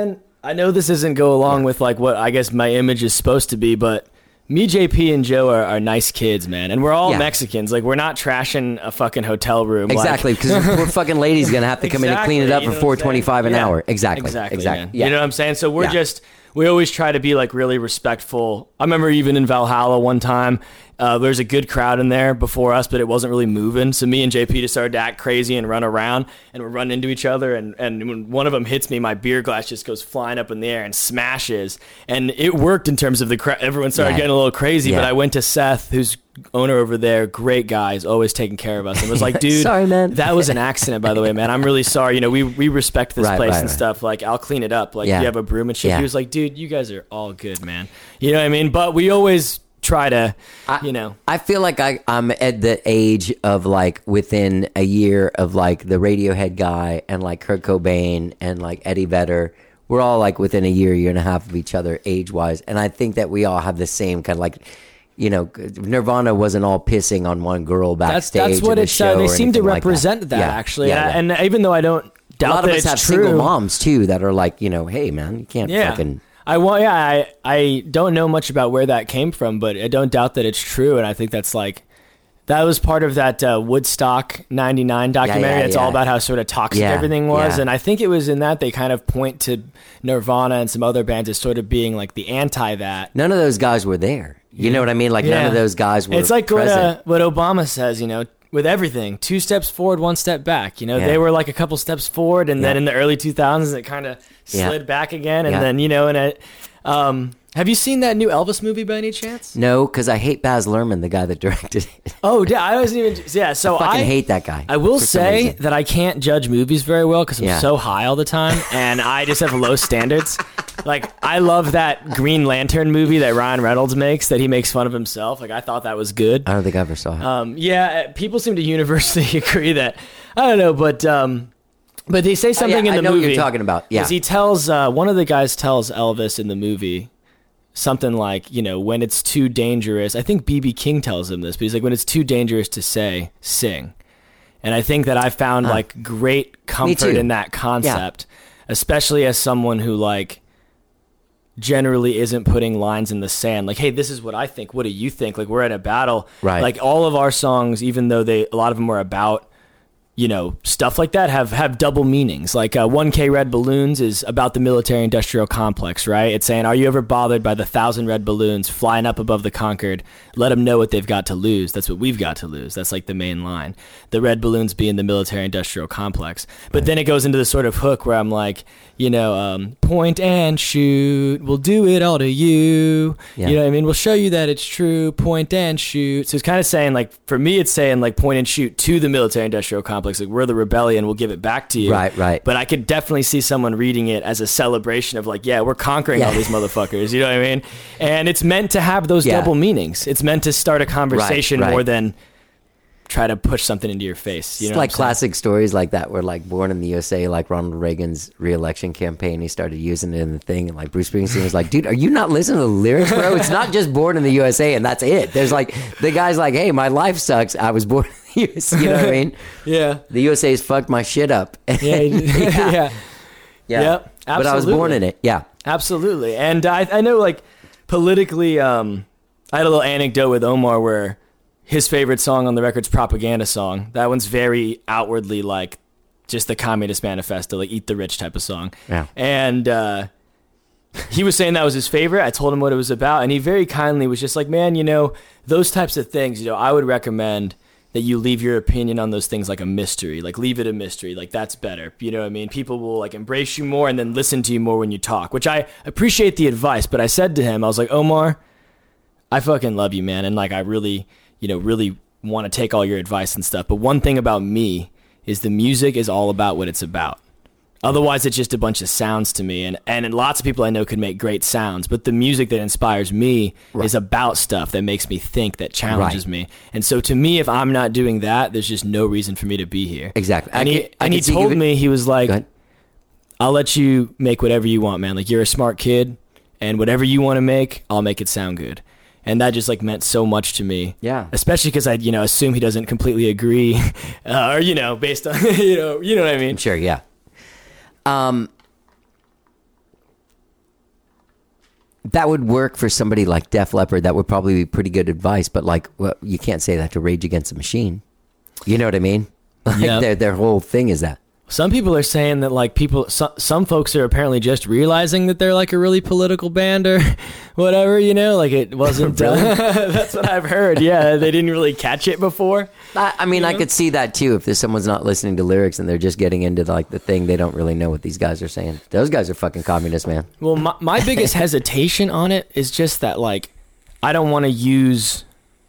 I know this doesn't go along Yeah. with like what I guess my image is supposed to be, but me, J P, and Joe are, are nice kids, man, and we're all Yeah. Mexicans. Like we're not trashing a fucking hotel room. Exactly, Like, because poor fucking lady's gonna have to come in and clean it up Exactly, you for know four what I'm twenty five an saying? hour. Yeah. Exactly, Exactly. exactly. man. Yeah. You know what I'm saying? So we're Yeah. just we always try to be like really respectful. I remember even in Valhalla one time, uh, there was a good crowd in there before us, but it wasn't really moving. So me and J P just started to act crazy and run around, and we're running into each other. And, and when one of them hits me, my beer glass just goes flying up in the air and smashes. And it worked in terms of the crowd. Everyone started Yeah. getting a little crazy. Yeah. But I went to Seth, who's owner over there, great guy, is always taking care of us, and was like, dude, Sorry, man. that was an accident, by the way, man. I'm really sorry. You know, we we respect this Right, place right, and right. stuff. Like, I'll clean it up. Like, Yeah. you have a broom and shit. Yeah. He was like, dude, you guys are all good, man. You know what I mean? But we always try to, I- you know. I feel like I, I'm at the age of like within a year of like the Radiohead guy and like Kurt Cobain and like Eddie Vedder. We're all like within a year, year and a half of each other age wise. And I think that we all have the same kind of like, you know, Nirvana wasn't all pissing on one girl That's backstage. that's what in a it's. Uh, show they or seem to anything like represent that, Yeah. actually. Yeah, and, yeah. I, and even though I don't a doubt lot of that us it's have true, single moms too that are like, you know, hey man, you can't yeah. fucking. I want, yeah, I, I don't know much about where that came from, but I don't doubt that it's true, and I think that's like, that was part of that uh, Woodstock ninety-nine documentary. yeah, It's yeah. all about how sort of toxic Yeah, everything was, yeah. and I think it was in that they kind of point to Nirvana and some other bands as sort of being like the anti that. None of those guys were there. You know what I mean? Like none Yeah. of those guys were It's like what, present. uh, what Obama says, you know, with everything, two steps forward, one step back. You know, Yeah. they were like a couple steps forward, and then Yeah. in the early two thousands, it kind of Yeah. slid back again, and Yeah. then, you know, and it, um, have you seen that new Elvis movie by any chance? No, because I hate Baz Luhrmann, the guy that directed it. Oh, yeah, I wasn't even, yeah, so I fucking I hate that guy. I will for some say reason. that I can't judge movies very well because I'm Yeah. so high all the time, and I just have low standards. Like, I love that Green Lantern movie that Ryan Reynolds makes, that he makes fun of himself. Like, I thought that was good. I don't think I ever saw it. Um, yeah, uh, people seem to universally agree that, I don't know, but um, but they say something Oh, yeah, in the I know movie. what you're talking about. Yeah. Because he tells, uh, one of the guys tells Elvis in the movie something like, you know, when it's too dangerous. I think B B King tells him this, but he's like, when it's too dangerous to say, sing. And I think that I found like great comfort too. in that concept, especially as someone who like generally isn't putting lines in the sand. Like, hey, this is what I think. What do you think? Like, we're at a battle. Right. Like all of our songs, even though they a lot of them are about, you know, stuff like that, have have double meanings. Like uh, one K Red Balloons is about the military-industrial complex, right? It's saying, are you ever bothered by the thousand red balloons flying up above the conquered? Let them know what they've got to lose. That's what we've got to lose. That's like the main line. The red balloons being the military-industrial complex. But then it goes into the sort of hook where I'm like, you know, um, point and shoot. We'll do it all to you. Yeah. You know what I mean? We'll show you that it's true. Point and shoot. So it's kind of saying, like, for me, it's saying, like, point and shoot to the military-industrial complex. Like, we're the rebellion. We'll give it back to you. Right, right. But I could definitely see someone reading it as a celebration of, like, yeah, we're conquering Yeah. all these motherfuckers. You know what I mean? And it's meant to have those Yeah. double meanings. It's meant to start a conversation right. more than try to push something into your face. You It's know like what I'm saying? classic stories like that where like Born in the U S A, like Ronald Reagan's re-election campaign, he started using it in the thing, and like Bruce Springsteen was like, dude, are you not listening to the lyrics, bro? It's not just Born in the U S A and that's it. There's like, the guy's like, hey, my life sucks. I was born in the U S A. You know what I mean? Yeah. The U S A's fucked my shit up. Yeah. yeah. Yeah. Yep, But I was born absolutely. in it. Yeah. Absolutely. And I, I know, like, politically, um, I had a little anecdote with Omar where his favorite song on the record's Propaganda Song. That one's very outwardly, like, just the Communist Manifesto, like, Eat the Rich type of song. Yeah. And uh, he was saying that was his favorite. I told him what it was about, and he very kindly was just like, man, you know, those types of things, you know, I would recommend that you leave your opinion on those things like a mystery. Like, leave it a mystery. Like, that's better. You know what I mean? People will, like, embrace you more and then listen to you more when you talk, which I appreciate the advice. But I said to him, I was like, Omar, I fucking love you, man. And, like, I really, you know, really want to take all your advice and stuff. But one thing about me is the music is all about what it's about. Otherwise, it's just a bunch of sounds to me. And, and lots of people I know can make great sounds, but the music that inspires me Right. is about stuff that makes me think, that challenges Right. me. And so to me, if I'm not doing that, there's just no reason for me to be here. Exactly. And I he, could- I and he could see told you- me, he was like, Go ahead. I'll let you make whatever you want, man. Like, you're a smart kid, and whatever you want to make, I'll make it sound good. And that just, like, meant so much to me. Yeah. Especially because I, you know, assume he doesn't completely agree, uh, or, you know, based on, you know, you know what I mean? Sure, yeah. Um, that would work for somebody like Def Leppard. That would probably be pretty good advice. But like, well, you can't say that to Rage Against the Machine. You know what I mean? Like Yep. their their whole thing is that. Some people are saying that like people, some, some folks are apparently just realizing that they're like a really political band or whatever, you know, like it wasn't. Really? Uh, that's what I've heard. Yeah, they didn't really catch it before. I, I mean, You I know? could see that too. If there's someone's not listening to lyrics and they're just getting into like the thing, they don't really know what these guys are saying. Those guys are fucking communists, man. Well, my, my biggest hesitation on it is just that like I don't want to use.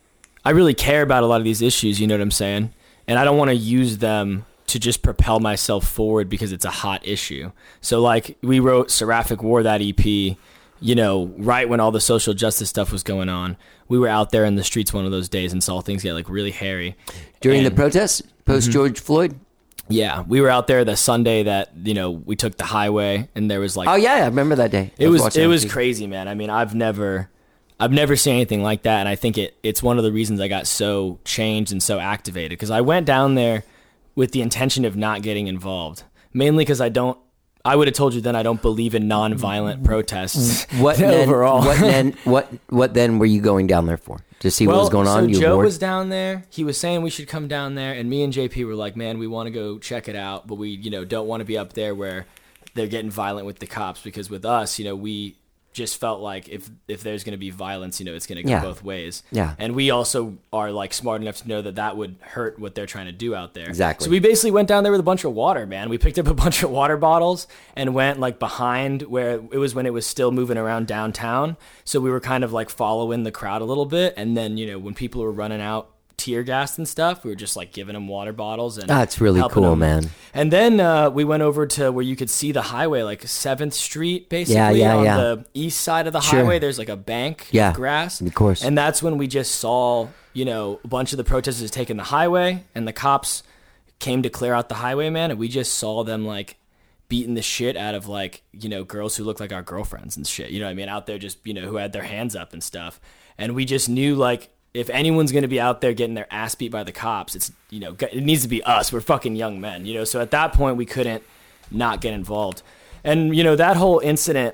I really care about a lot of these issues. You know what I'm saying? And I don't want to use them to just propel myself forward because it's a hot issue. So like we wrote Seraphic War, that E P, you know, right when all the social justice stuff was going on. We were out there in the streets one of those days and saw things get like really hairy. During And- the protests, post George Floyd. Yeah, we were out there the Sunday that, you know, we took the highway and there was like, Oh yeah, I remember that day. it I was watching it on was T V. crazy, man. I mean, I've never I've never seen anything like that, and I think it it's one of the reasons I got so changed and so activated because I went down there with the intention of not getting involved, mainly because I don't. I would have told you then I don't believe in nonviolent protests. What then, overall? What then? What what then were you going down there for? To see well, what was going on? so You Joe bored? was down there. He was saying we should come down there, and me and J P were like, "Man, we want to go check it out, but we, you know, don't want to be up there where they're getting violent with the cops because with us, you know, we just felt like if if there's going to be violence, you know, it's going to go Yeah. both ways. Yeah. And we also are like smart enough to know that that would hurt what they're trying to do out there. Exactly. So we basically went down there with a bunch of water, man. We picked up a bunch of water bottles and went like behind where it was when it was still moving around downtown. So we were kind of like following the crowd a little bit. And then, you know, when people were running out tear gas and stuff, we were just like giving them water bottles and That's really helping cool, them. man. And then uh, we went over to where you could see the highway, like seventh Street, basically. Yeah, yeah, on yeah. the east side of the Sure. highway, there's like a bank Yeah, of grass. of course. And that's when we just saw, you know, a bunch of the protesters taking the highway, and the cops came to clear out the highway, man. And we just saw them like beating the shit out of like, you know, girls who looked like our girlfriends and shit. You know what I mean? Out there just, you know, who had their hands up and stuff. And we just knew like, if anyone's going to be out there getting their ass beat by the cops, it's, you know, it needs to be us. We're fucking young men, you know? So at that point we couldn't not get involved. And, you know, that whole incident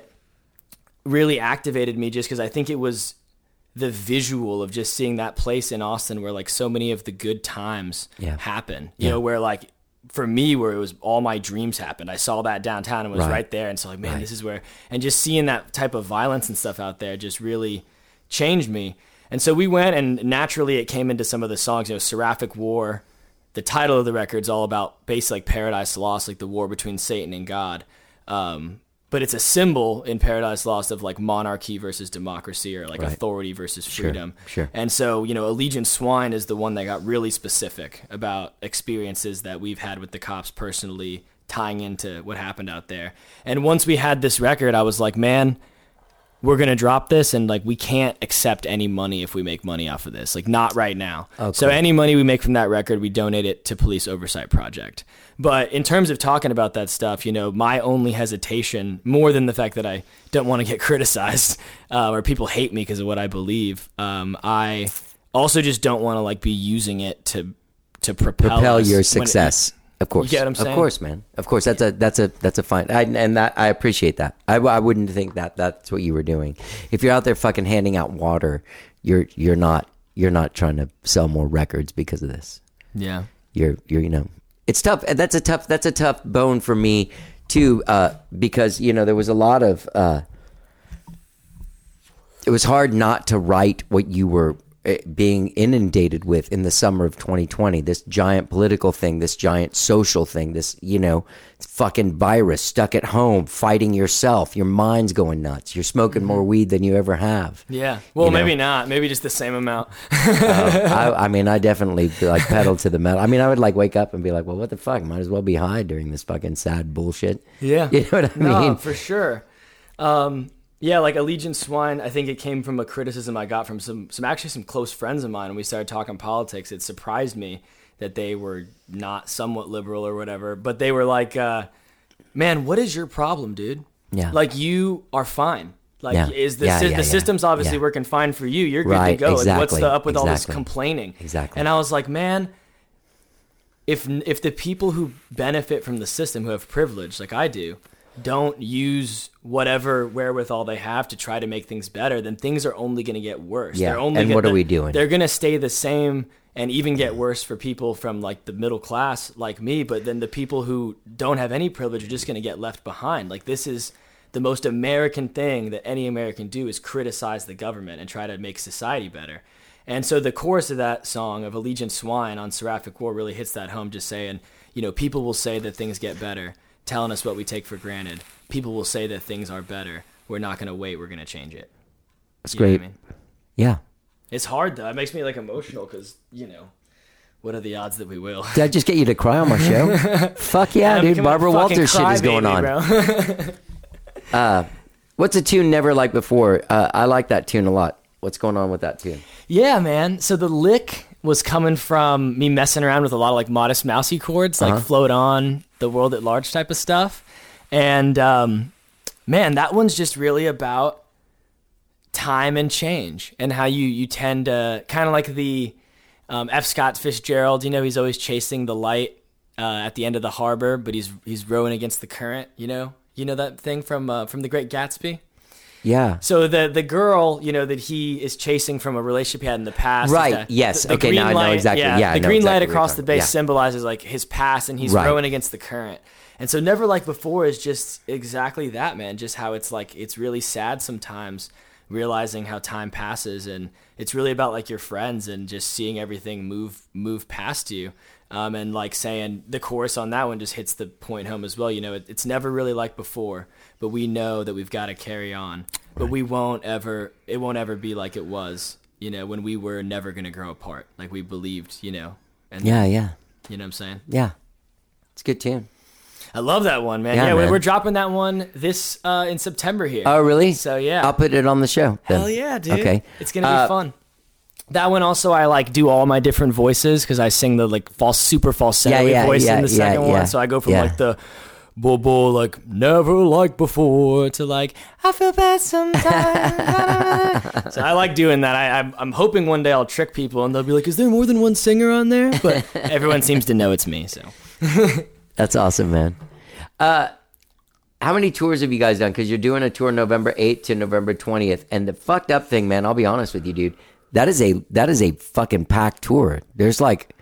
really activated me just because I think it was the visual of just seeing that place in Austin where like so many of the good times Yeah. happen, you Yeah. know, where like, for me, where it was all my dreams happened. I saw that downtown and was Right. right there. And so like, man, Right. this is where, and just seeing that type of violence and stuff out there just really changed me. And so we went, and naturally it came into some of the songs, you know, Seraphic War. The title of the record's all about basically like Paradise Lost, like the war between Satan and God. Um, but it's a symbol in Paradise Lost of like monarchy versus democracy, or like Right. authority versus Sure, freedom. sure. And so, you know, Allegiant Swine is the one that got really specific about experiences that we've had with the cops personally, tying into what happened out there. And once we had this record, I was like, man, we're going to drop this, and like we can't accept any money if we make money off of this, like not right now. Oh, So cool. any money we make from that record, we donate it to Police Oversight Project. But in terms of talking about that stuff, you know, my only hesitation, more than the fact that I don't want to get criticized uh, or people hate me because of what I believe, um, I also just don't want to like be using it to to propel, Propel us your when it- success. Of course. get what I'm saying? Of course, man. Of course. That's a that's a that's a fine. I, and that I appreciate that. I, I wouldn't think that that's what you were doing. If you're out there fucking handing out water, you're you're not you're not trying to sell more records because of this. yeah. You're you're you know, it's tough. That's a tough that's a tough bone for me too, uh, because you know there was a lot of. Uh, it was hard not to write what you were uh, being inundated with in the summer of twenty twenty. This giant political thing, this giant social thing, this, you know, fucking virus, stuck at home, fighting yourself. Your mind's going nuts. You're smoking more weed than you ever have. Yeah. Well, You know? maybe not. Maybe just the same amount. I, I mean, I definitely like pedal to the metal. I mean, I would like wake up and be like, well, what the fuck? Might as well be high during this fucking sad bullshit. Yeah. You know what I No, mean? for sure. Um, yeah, like Allegiant Swine, I think it came from a criticism I got from some, some actually some close friends of mine when we started talking politics. It surprised me that they were not somewhat liberal or whatever, but they were like, uh, man, what is your problem, dude? Yeah. Like, you are fine. Like, Yeah. is the, Yeah, sy- yeah, the yeah. system's obviously Yeah. working fine for you. You're good Right, to go. Like, what's exactly, the up with all this exactly. complaining? Exactly. And I was like, man, if if the people who benefit from the system, who have privilege, like I do, don't use whatever wherewithal they have to try to make things better, then things are only going to get worse. Yeah, They're only and gonna, what are we doing? They're going to stay the same and even get worse for people from like the middle class like me, but then the people who don't have any privilege are just going to get left behind. Like, this is the most American thing that any American do is criticize the government and try to make society better. And so the chorus of that song of Allegiant Swine on Seraphic War really hits that home, just saying, you know, people will say that things get better, telling us what we take for granted. People will say that things are better. We're not going to wait. We're going to change it. That's You know great. what I mean? Yeah. It's hard, though. It makes me, like, emotional because, you know, what are the odds that we will? Did I just get you to cry on my show? Fuck yeah, I'm dude. becoming a Barbara fucking Walters shit is going crybaby, on. bro. uh, what's a tune Never Like Before? Uh, I like that tune a lot. What's going on with that tune? Yeah, man. So the lick was coming from me messing around with a lot of, like, Modest Mousy chords, like Uh-huh. Float On, The World at Large type of stuff. And, um, man, that one's just really about time and change and how you, you tend to kind of like the um, F. Scott Fitzgerald, you know, he's always chasing the light uh, at the end of the harbor, but he's he's rowing against the current, you know? You know that thing from uh, from The Great Gatsby? Yeah. So the the girl, you know, that he is chasing from a relationship he had in the past. is Right, the- yes. the- the Okay, green now I know light- exactly- yeah, I the know green exactly light what you're across the talking- base yeah. symbolizes like his past, and he's Right. rowing against the current. And so Never Like Before is just exactly that, man. Just how it's like, it's really sad sometimes realizing how time passes, and it's really about like your friends and just seeing everything move move past you. Um, and like saying the chorus on that one just hits the point home as well. You know, it, it's never really like before, but we know that we've got to carry on. But we won't ever, it won't ever be like it was, you know, when we were never going to grow apart. Like we believed, you know. And Yeah, yeah. You know what I'm saying? Yeah. It's a good tune. I love that one, man. Yeah, Yeah, man. we're dropping that one this uh, in September here. Oh, really? So, yeah. I'll put it on the show. then. Hell yeah, dude. Okay. It's going to be Uh, fun. That one also, I like do all my different voices because I sing the like false, super falsetto Yeah, yeah, voice yeah, in the yeah, second yeah. one. So I go from Yeah. like the bo bo like never like before to like I feel bad sometimes. So I like doing that. I, I'm, I'm hoping one day I'll trick people and they'll be like, "Is there more than one singer on there?" But everyone seems to know it's me. So That's awesome, man. Uh, how many tours have you guys done? Because you're doing a tour November eighth to November twentieth. And the fucked up thing, man, I'll be honest with you, dude. That is a that is a fucking packed tour. There's like,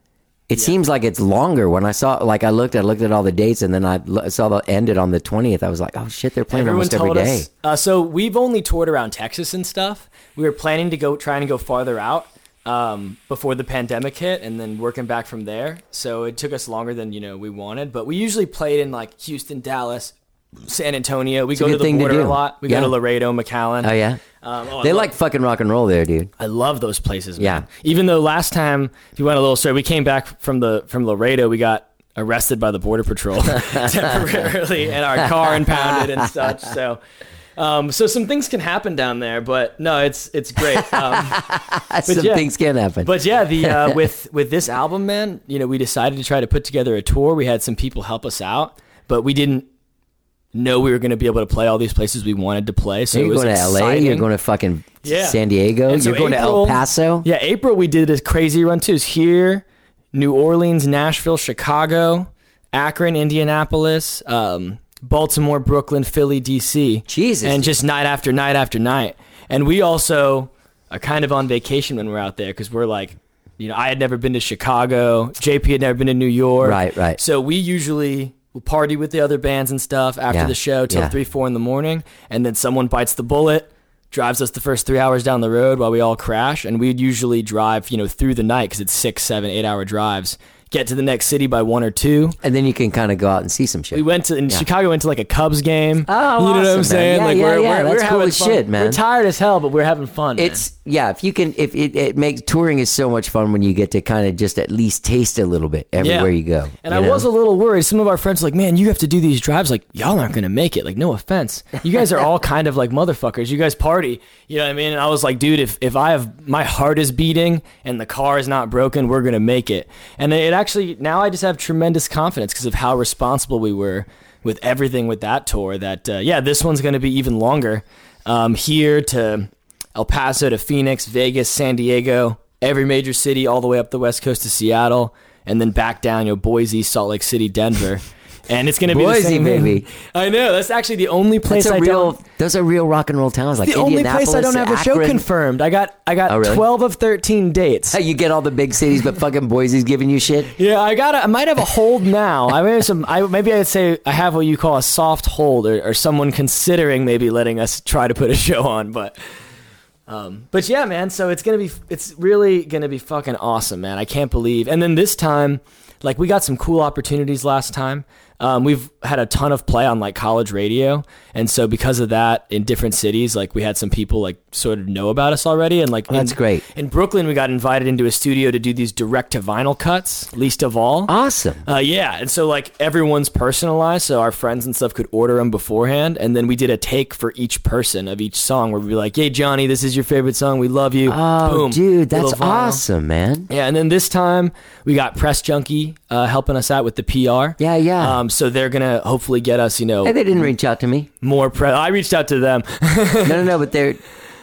it seems like it's longer. When I saw, like, I looked, I looked at all the dates, and then I l- saw the ended on the twentieth. I was like, oh shit, they're playing everyone almost every told day. us. Uh, so we've only toured around Texas and stuff. We were planning to go, trying to go farther out um, before the pandemic hit, and then working back from there. So it took us longer than you know we wanted. But we usually played in like Houston, Dallas, San Antonio. We a go good to the thing to border do. a lot. We Yeah. go to Laredo, McAllen. Oh yeah, Um, oh, I they love- like fucking rock and roll there, dude. I love those places, man. Yeah. Even though last time, if you went a little story, we came back from the from Laredo, we got arrested by the Border Patrol temporarily, and our car impounded and such. So, um, so some things can happen down there, but no, it's it's great. Um, Some yeah. things can happen. but yeah, the uh, with with this album, man, you know, we decided to try to put together a tour. We had some people help us out, but we didn't know we were going to be able to play all these places we wanted to play. So you're it was going to L A. exciting. You're going to fucking Yeah. San Diego. And so You're going to April- El Paso. Yeah, April we did this crazy run too. It's here, New Orleans, Nashville, Chicago, Akron, Indianapolis, um, Baltimore, Brooklyn, Philly, D C. Jesus, And dude. just night after night after night. And we also are kind of on vacation when we're out there because we're like, you know, I had never been to Chicago. J P had never been to New York. Right, right. So we usually will party with the other bands and stuff after Yeah, the show till yeah. three, four in the morning. And then someone bites the bullet, drives us the first three hours down the road while we all crash. And we'd usually drive, you know, through the night because it's six, seven, eight hour drives. Get to the next city by one or two. And then you can kind of go out and see some shit. We went to in Chicago. Went to like a Cubs game. Oh, you know what awesome, I'm man. saying? Yeah, like yeah, we're, yeah. we're, That's we're cool having as fun. shit, man. We're tired as hell, but we're having fun. man. It's yeah. If you can, if it, it makes touring is so much fun when you get to kind of just at least taste a little bit everywhere you go. And you I know? was a little worried. Some of our friends were like, man, you have to do these drives. Like, y'all aren't going to make it. Like, no offense. You guys are all kind of like motherfuckers. You guys party. You know what I mean? And I was like, dude, if, if I have, my heart is beating and the car is not broken, we're going to make it. And it actually, now I just have tremendous confidence because of how responsible we were with everything with that tour that, uh, yeah, this one's going to be even longer. Um, here to El Paso to Phoenix, Vegas, San Diego, every major city all the way up the West Coast to Seattle, and then back down, you know, Boise, Salt Lake City, Denver. and it's gonna be the Boise, same baby. I know that's actually the only place That's a I real. don't. Those are real rock and roll towns, like The only place I don't have a show Akron. confirmed. I got I got Oh, really? twelve of thirteen dates. Hey, you get all the big cities, but fucking Boise's giving you shit. Yeah, I got. I might have a hold now. I may have some. I maybe I'd say I have what you call a soft hold, or, or someone considering maybe letting us try to put a show on. But, um, but yeah, man. So it's gonna be. It's really gonna be fucking awesome, man. I can't believe. And then this time, like we got some cool opportunities last time. Um, we've had a ton of play on like college radio, and so because of that, in different cities, like we had some people like sort of know about us already, and like Oh, that's in, great. In Brooklyn, we got invited into a studio to do these direct to vinyl cuts. Least of all, Awesome. uh, yeah, and so like everyone's personalized, so our friends and stuff could order them beforehand, and then we did a take for each person of each song, where we'd be like, "Hey, Johnny, this is your favorite song. We love you." Oh, Boom, dude, that's little vinyl. awesome, man. Yeah, and then this time we got Press Junkie uh, helping us out with the P R. Yeah, yeah. Um, so they're gonna hopefully get us, you know, Hey, they didn't reach out to me. more press. I reached out to them. No, no, no, but they're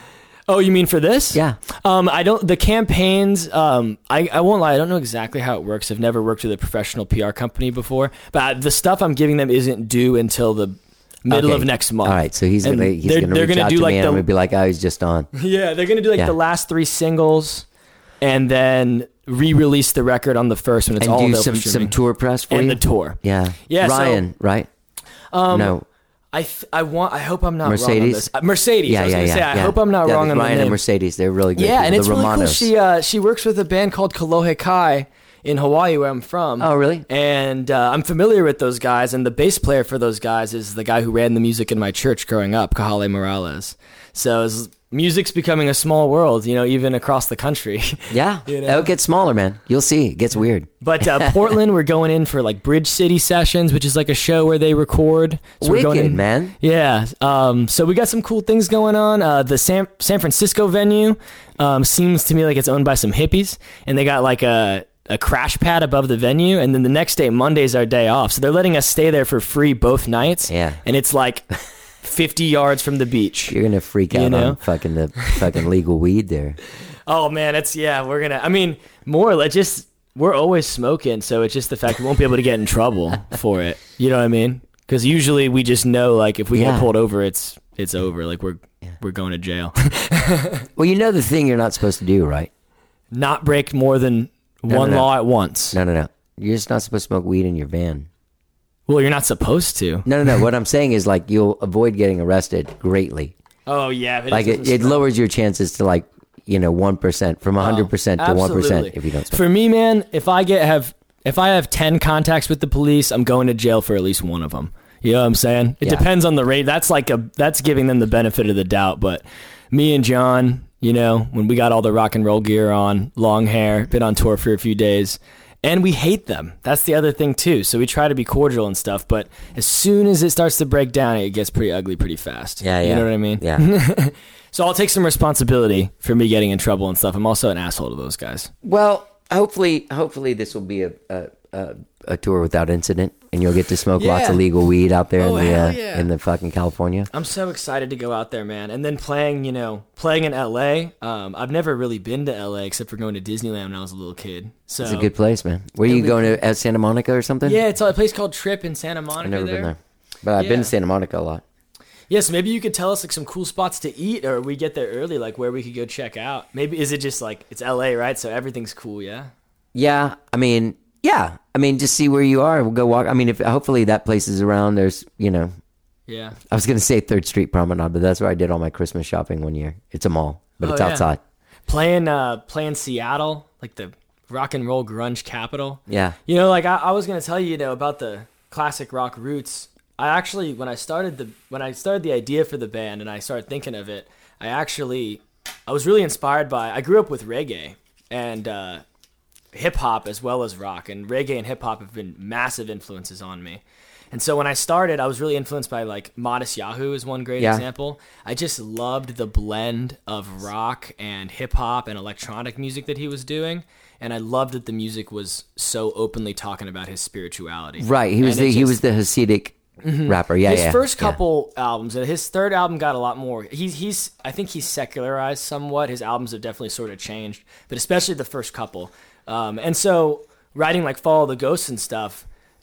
Oh, you mean for this? yeah. Um, I don't. The campaigns. Um, I I won't lie. I don't know exactly how it works. I've never worked with a professional P R company before, but the stuff I'm giving them isn't due until the middle Okay. of next month. All right, so he's And gonna he's they're- gonna they're reach gonna out do to like me, and the- I'm gonna be like, oh, he's just on. Yeah, they're gonna do like Yeah. the last three singles, and then re-release the record on the first when it's And all do available some for streaming. some tour press for and you. the tour. Yeah. Yeah, so- Ryan, right? Um, no. I th- I want. I hope I'm not wrong on Mercedes? this. Uh, Mercedes. Yeah, I was yeah, gonna yeah. say. I yeah. hope I'm not yeah, wrong on the Ryan name. and Mercedes, they're really good. Yeah, people. and it's the really cool. Romanos. She uh, she works with a band called Kalohe Kai in Hawaii, where I'm from. Oh, really? And uh, I'm familiar with those guys, and the bass player for those guys is the guy who ran the music in my church growing up, Kahale Morales. So it's, music's becoming a small world, you know, even across the country. Yeah, You know? it'll get smaller, man. You'll see. It gets weird. But uh, Portland, we're going in for like Bridge City Sessions, which is like a show where they record. So we're going Wicked, in, man. Yeah. Um, so we got some cool things going on. Uh, the San San Francisco venue um, seems to me like it's owned by some hippies, and they got like a a crash pad above the venue, and then the next day, Monday's our day off. So they're letting us stay there for free both nights. Yeah. And it's like fifty yards from the beach. You're gonna freak You out know? on fucking the fucking legal weed there. Oh man, it's yeah. We're gonna. I mean, more or less just we're always smoking, so it's just the fact we won't be able to get in trouble for it. You know what I mean? Because usually we just know like if we Yeah. get pulled over, it's it's over. Like we're we're going to jail. Well, you know the thing you're not supposed to do, right? Not break more than No, one no, no. law at once. No, no, no. You're just not supposed to smoke weed in your van. Well, you're not supposed to. No, no, no. What I'm saying is like you'll avoid getting arrested greatly. Oh yeah, but Like it, it lowers your chances to like you know one percent from hundred percent to one percent Absolutely. if you don't smoke. For me, man, if I get have if I have ten contacts with the police, I'm going to jail for at least one of them. You know what I'm saying? It Yeah. depends on the rate. That's like a that's giving them the benefit of the doubt. But me and John, you know, when we got all the rock and roll gear on, long hair, been on tour for a few days, and we hate them. That's the other thing too. So we try to be cordial and stuff, but as soon as it starts to break down, it gets pretty ugly pretty fast. Yeah, yeah. You know what I mean? Yeah. So I'll take some responsibility for me getting in trouble and stuff. I'm also an asshole to those guys. Well, hopefully, hopefully this will be a a, a, a tour without incident, and you'll get to smoke lots Yeah. of legal weed out there Oh, in the hell uh, yeah. in the fucking California. I'm so excited to go out there, man. And then playing, you know, playing in L A. Um, I've never really been to L A except for going to Disneyland when I was a little kid. So It's a good place, man. Where are you going to at Santa Monica or something? yeah, it's a place called Trip in Santa Monica. I've never there. been there, but I've been Yeah. to Santa Monica a lot. Yeah, so maybe you could tell us like some cool spots to eat, or we get there early, like where we could go check out. Maybe is it just like it's L A, right? So everything's cool, yeah. Yeah, I mean, yeah, I mean, just see where you are. We'll go walk. I mean, if hopefully that place is around. There's, you know, Yeah. I was gonna say Third Street Promenade, but that's where I did all my Christmas shopping one year. It's a mall, but Oh, it's yeah. outside. Playing, uh, playing Seattle, like the rock and roll grunge capital. Yeah, You know, like I, I was gonna tell you, you know, about the classic rock roots. I actually, when I started the when I started the idea for the band and I started thinking of it, I actually, I was really inspired by. I grew up with reggae and uh, hip hop as well as rock, and reggae and hip hop have been massive influences on me. And so when I started, I was really influenced by like Modest Yahoo is one great Yeah. example. I just loved the blend of rock and hip hop and electronic music that he was doing. And I loved that the music was so openly talking about his spirituality. right. He was And the it he just- was the Hasidic rapper. Yeah, his yeah. first yeah. couple albums, and his third album got a lot more. He's he's I think he's secularized somewhat. His albums have definitely sort of changed, but especially the first couple. Um, and so writing like Follow the Ghosts and stuff,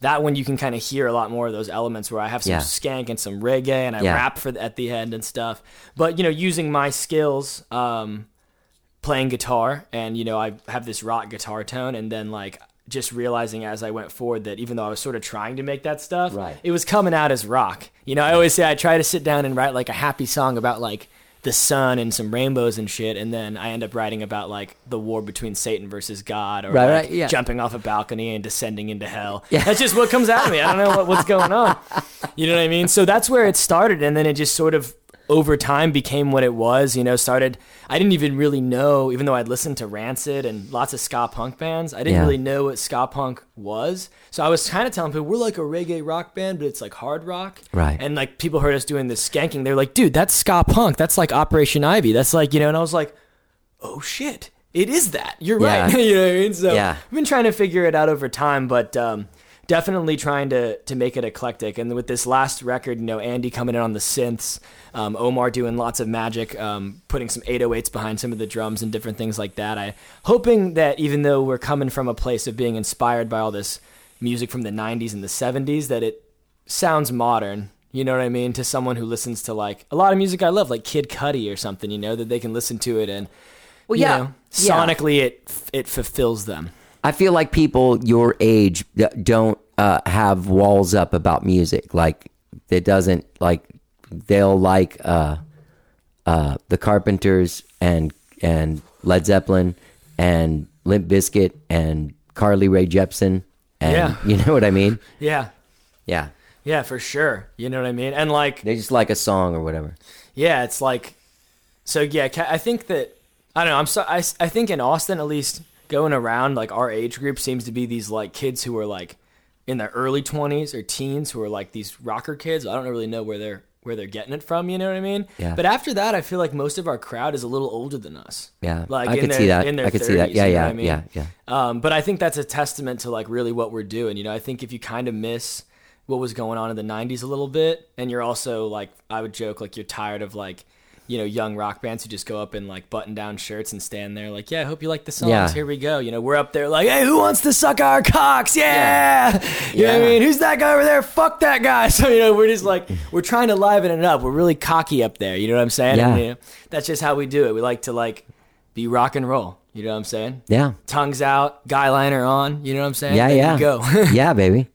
that one you can kind of hear a lot more of those elements where I have some Yeah. skank and some reggae and I Yeah. rap for the, at the end and stuff. But you know, using my skills, um, playing guitar, and you know, I have this rock guitar tone, and then like just realizing as I went forward that even though I was sort of trying to make that stuff, Right. it was coming out as rock. You know, I always say I try to sit down and write like a happy song about like the sun and some rainbows and shit, and then I end up writing about like the war between Satan versus God, or Right, like, right, yeah. jumping off a balcony and descending into hell. Yeah. That's just what comes out of me. I don't know what, what's going on. You know what I mean? So that's where it started, and then it just sort of over time became what it was. You know, started. I didn't even really know, even though I'd listened to Rancid and lots of ska punk bands, I didn't Yeah. really know what ska punk was. So I was kind of telling people we're like a reggae rock band, but it's like hard rock. Right. And like people heard us doing this skanking, they're like, dude, that's ska punk. That's like Operation Ivy. That's like, you know, and I was like, oh shit, it is that. You're right. Yeah. You know what I mean? So Yeah. I've been trying to figure it out over time, but um, definitely trying to to make it eclectic. And with this last record, you know, Andy coming in on the synths, um, Omar doing lots of magic, um, putting some eight oh eights behind some of the drums and different things like that. I hoping that even though we're coming from a place of being inspired by all this music from the nineties and the seventies, that it sounds modern. You know what I mean? To someone who listens to like a lot of music I love, like Kid Cudi or something, you know, that they can listen to it and Well, you yeah. know, Yeah. sonically it it fulfills them. I feel like people your age d- don't uh, have walls up about music. Like it doesn't like they'll like uh, uh, the Carpenters and and Led Zeppelin and Limp Bizkit and Carly Rae Jepsen and Yeah. you know what I mean? Yeah. Yeah, Yeah, for sure. You know what I mean? And like, they just like a song or whatever. yeah, it's like, so yeah, ca- I think that, I don't know, I'm so, I, s- I think in Austin, at least going around, like our age group seems to be these like kids who are like in their early twenties or teens who are like these rocker kids. I don't really know where they're, where they're getting it from, you know what I mean? Yeah. But after that, I feel like most of our crowd is a little older than us. Yeah, Like I in could their, see that. In their I could see that. thirties, Yeah, you know yeah, what I mean? yeah, yeah. Um, but I think that's a testament to like really what we're doing. You know, I think if you kind of miss what was going on in the nineties a little bit, and you're also like, I would joke like you're tired of like, you know, young rock bands who just go up in like button down shirts and stand there like, yeah, I hope you like the songs. Yeah. Here we go. You know, we're up there like, hey, who wants to suck our cocks? Yeah. You know what I Yeah. mean? Who's that guy over there? Fuck that guy. So, you know, we're just like, we're trying to liven it up. We're really cocky up there. You know what I'm saying? Yeah. And, you know, that's just how we do it. We like to like be rock and roll. You know what I'm saying? Yeah, Tongues out, guy liner on. You know what I'm saying? yeah, There yeah. you go. Yeah, baby.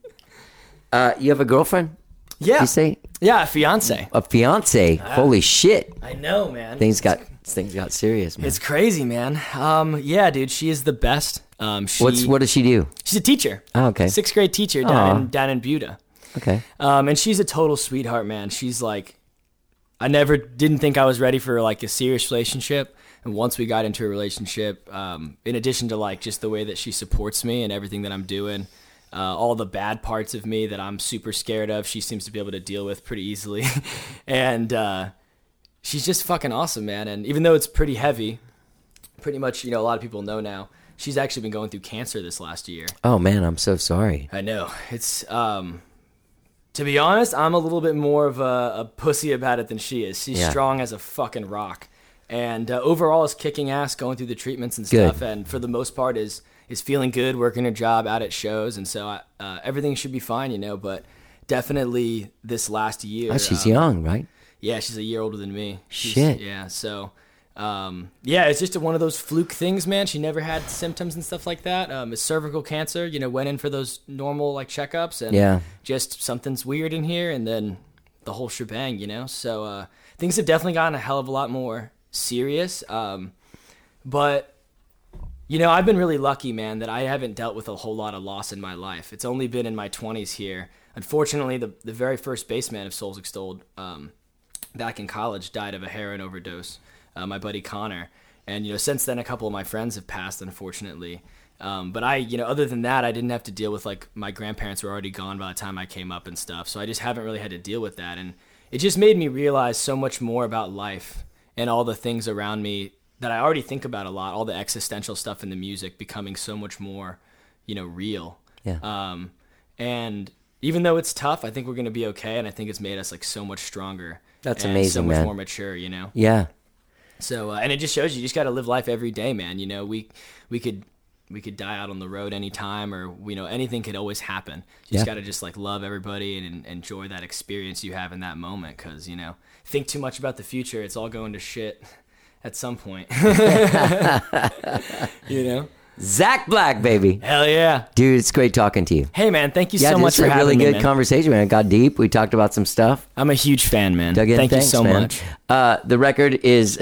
Uh, you have a girlfriend? Yeah. You say Yeah, fiance. a fiance? Holy shit! I know, man. Things got things got serious, man. It's crazy, man. Um, yeah, dude, she is the best. Um, she, What's what does she do? She's a teacher. Oh, okay. Sixth grade teacher Aw. down in, down in Buda. Okay. Um, and she's a total sweetheart, man. She's like, I never didn't think I was ready for like a serious relationship. And once we got into a relationship, um, in addition to like just the way that she supports me and everything that I'm doing, uh, all the bad parts of me that I'm super scared of, she seems to be able to deal with pretty easily. and uh, she's just fucking awesome, man. And even though it's pretty heavy, pretty much, you know, a lot of people know now, she's actually been going through cancer this last year. Oh man, I'm so sorry. I know. It's, um, to be honest, I'm a little bit more of a, a pussy about it than she is. She's Yeah. strong as a fucking rock. And uh, overall is kicking ass, going through the treatments and Good. stuff. And for the most part is is feeling good, working her job, out at shows. And so I, uh, everything should be fine, you know. But definitely this last year. Oh, she's um, young, right? Yeah, she's a year older than me. She's- Shit. Yeah, so um, yeah, it's just one of those fluke things, man. She never had symptoms and stuff like that. Um, it's cervical cancer. You know, went in for those normal like checkups, and Yeah. just something's weird in here, and then the whole shebang. You know, so uh, things have definitely gotten a hell of a lot more serious. Um, but you know, I've been really lucky, man, that I haven't dealt with a whole lot of loss in my life. It's only been in my twenties here. Unfortunately, the the very first baseman of Souls Extolled, um, back in college, died of a heroin overdose. Uh, my buddy Connor, and you know, since then, a couple of my friends have passed, unfortunately. Um, but I, you know, other than that, I didn't have to deal with like my grandparents were already gone by the time I came up and stuff. So I just haven't really had to deal with that, and it just made me realize so much more about life and all the things around me that I already think about a lot. All the existential stuff in the music becoming so much more, you know, real. Yeah. Um, and even though it's tough, I think we're gonna be okay, and I think it's made us like so much stronger. That's and amazing, so much man. more mature, you know. Yeah. So, uh, and it just shows you, you just got to live life every day, man. You know, we we could we could die out on the road anytime, or you know, anything could always happen. You just Yeah. got to just like love everybody and, and enjoy that experience you have in that moment, because you know, think too much about the future, it's all going to shit at some point. You know, Zach Black, baby. hell yeah, Dude, it's great talking to you. hey man, thank you Yeah, so this much is for a having really me, good man. conversation, man. It got deep. We talked about some stuff. I'm a huge fan, man. Dug in. Thank Thanks, you so man. much. Uh, the record is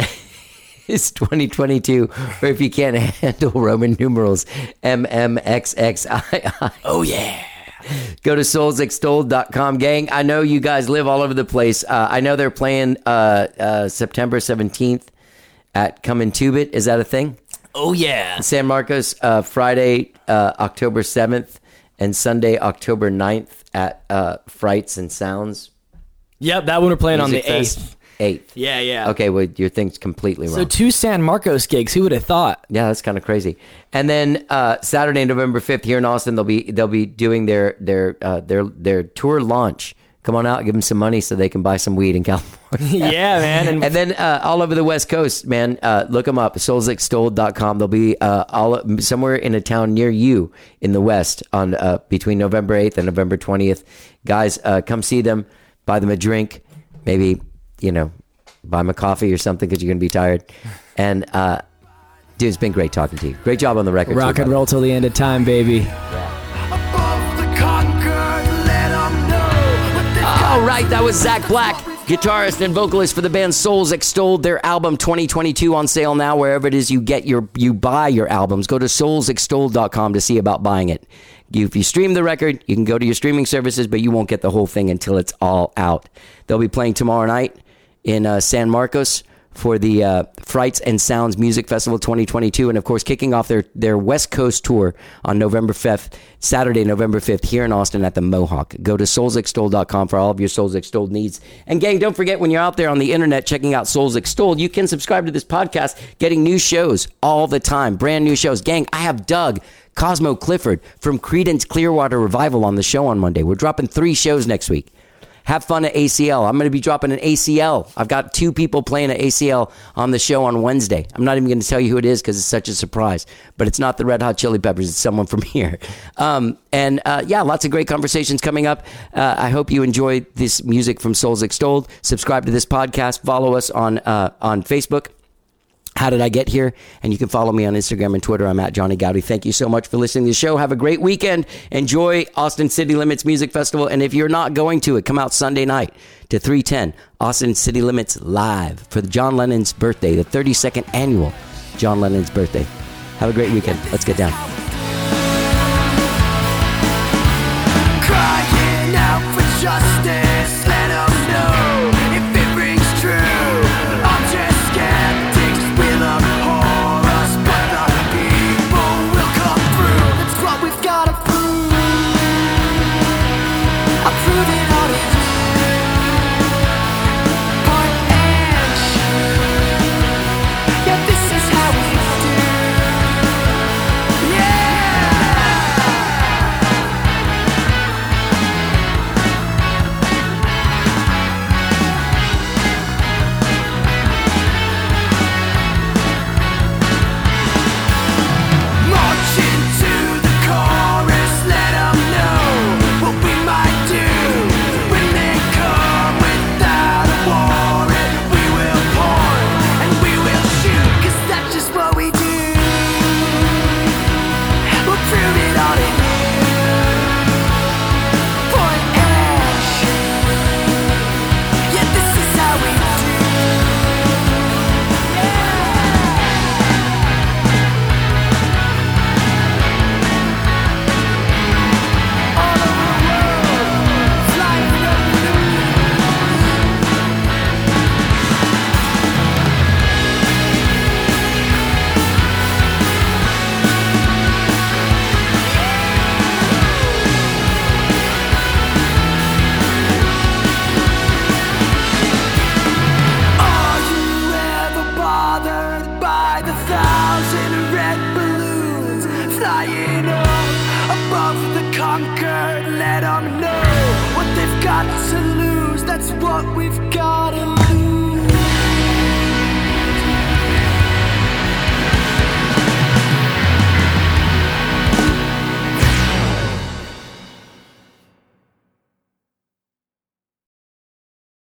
is twenty twenty-two, or if you can't handle Roman numerals, M M X X I I. Oh yeah. Go to souls extolled dot com, gang. I know you guys live all over the place. Uh, I know they're playing uh, uh, September seventeenth at Come and Tube It. Is that a thing? Oh yeah. San Marcos, uh, Friday, uh, October seventh, and Sunday, October ninth at uh, Frights and Sounds. Yep, that one we're playing on the Music Fest. eighth. eighth. Yeah, yeah. Okay, well, your thing's completely wrong. So two San Marcos gigs. Who would have thought? Yeah, that's kind of crazy. And then uh, Saturday, November fifth, here in Austin, they'll be they'll be doing their their uh, their their tour launch. Come on out, give them some money so they can buy some weed in California. Yeah, man. And, And then uh, all over the West Coast, man, uh, look them up, souls extolled dot com. They'll be uh, all somewhere in a town near you in the West on uh, between November eighth and November twentieth. Guys, uh, come see them, buy them a drink, maybe, you know, buy them a coffee or something because you're going to be tired. And, uh, dude, it's been great talking to you. Great job on the record. rock too, and buddy. roll till the end of time, baby. Above the conquered, let 'em know what they've All right, that was Zach Black, guitarist and vocalist for the band Souls Extolled. Their album twenty twenty-two on sale now wherever it is you get your you buy your albums. Go to souls extolled dot com to see about buying it. You, if you stream the record, you can go to your streaming services, but you won't get the whole thing until it's all out. They'll be playing tomorrow night in uh, San Marcos for the uh, Frights and Sounds Music Festival twenty twenty-two, and of course kicking off their, their West Coast tour on November fifth, Saturday, November fifth, here in Austin at the Mohawk. Go to souls extolled dot com for all of your Souls Extolled needs. And gang, don't forget, when you're out there on the internet checking out Souls Extolled, you can subscribe to this podcast, getting new shows all the time, brand new shows. Gang, I have Doug Cosmo Clifford from Creedence Clearwater Revival on the show on Monday. We're dropping three shows next week. Have fun at A C L. I'm going to be dropping an A C L. I've got two people playing at A C L on the show on Wednesday. I'm not even going to tell you who it is because it's such a surprise. But it's not the Red Hot Chili Peppers. It's someone from here. Um, and uh, yeah, lots of great conversations coming up. Uh, I hope you enjoy this music from Souls Extolled. Subscribe to this podcast. Follow us on uh, on Facebook. How Did I Get Here? And you can follow me on Instagram and Twitter. I'm at Johnny Gowdy. Thank you so much for listening to the show. Have a great weekend. Enjoy Austin City Limits Music Festival. And if you're not going to it, come out Sunday night to three ten Austin City Limits Live for John Lennon's birthday, the thirty-second annual John Lennon's birthday. Have a great weekend. Let's get down. crying out for justice.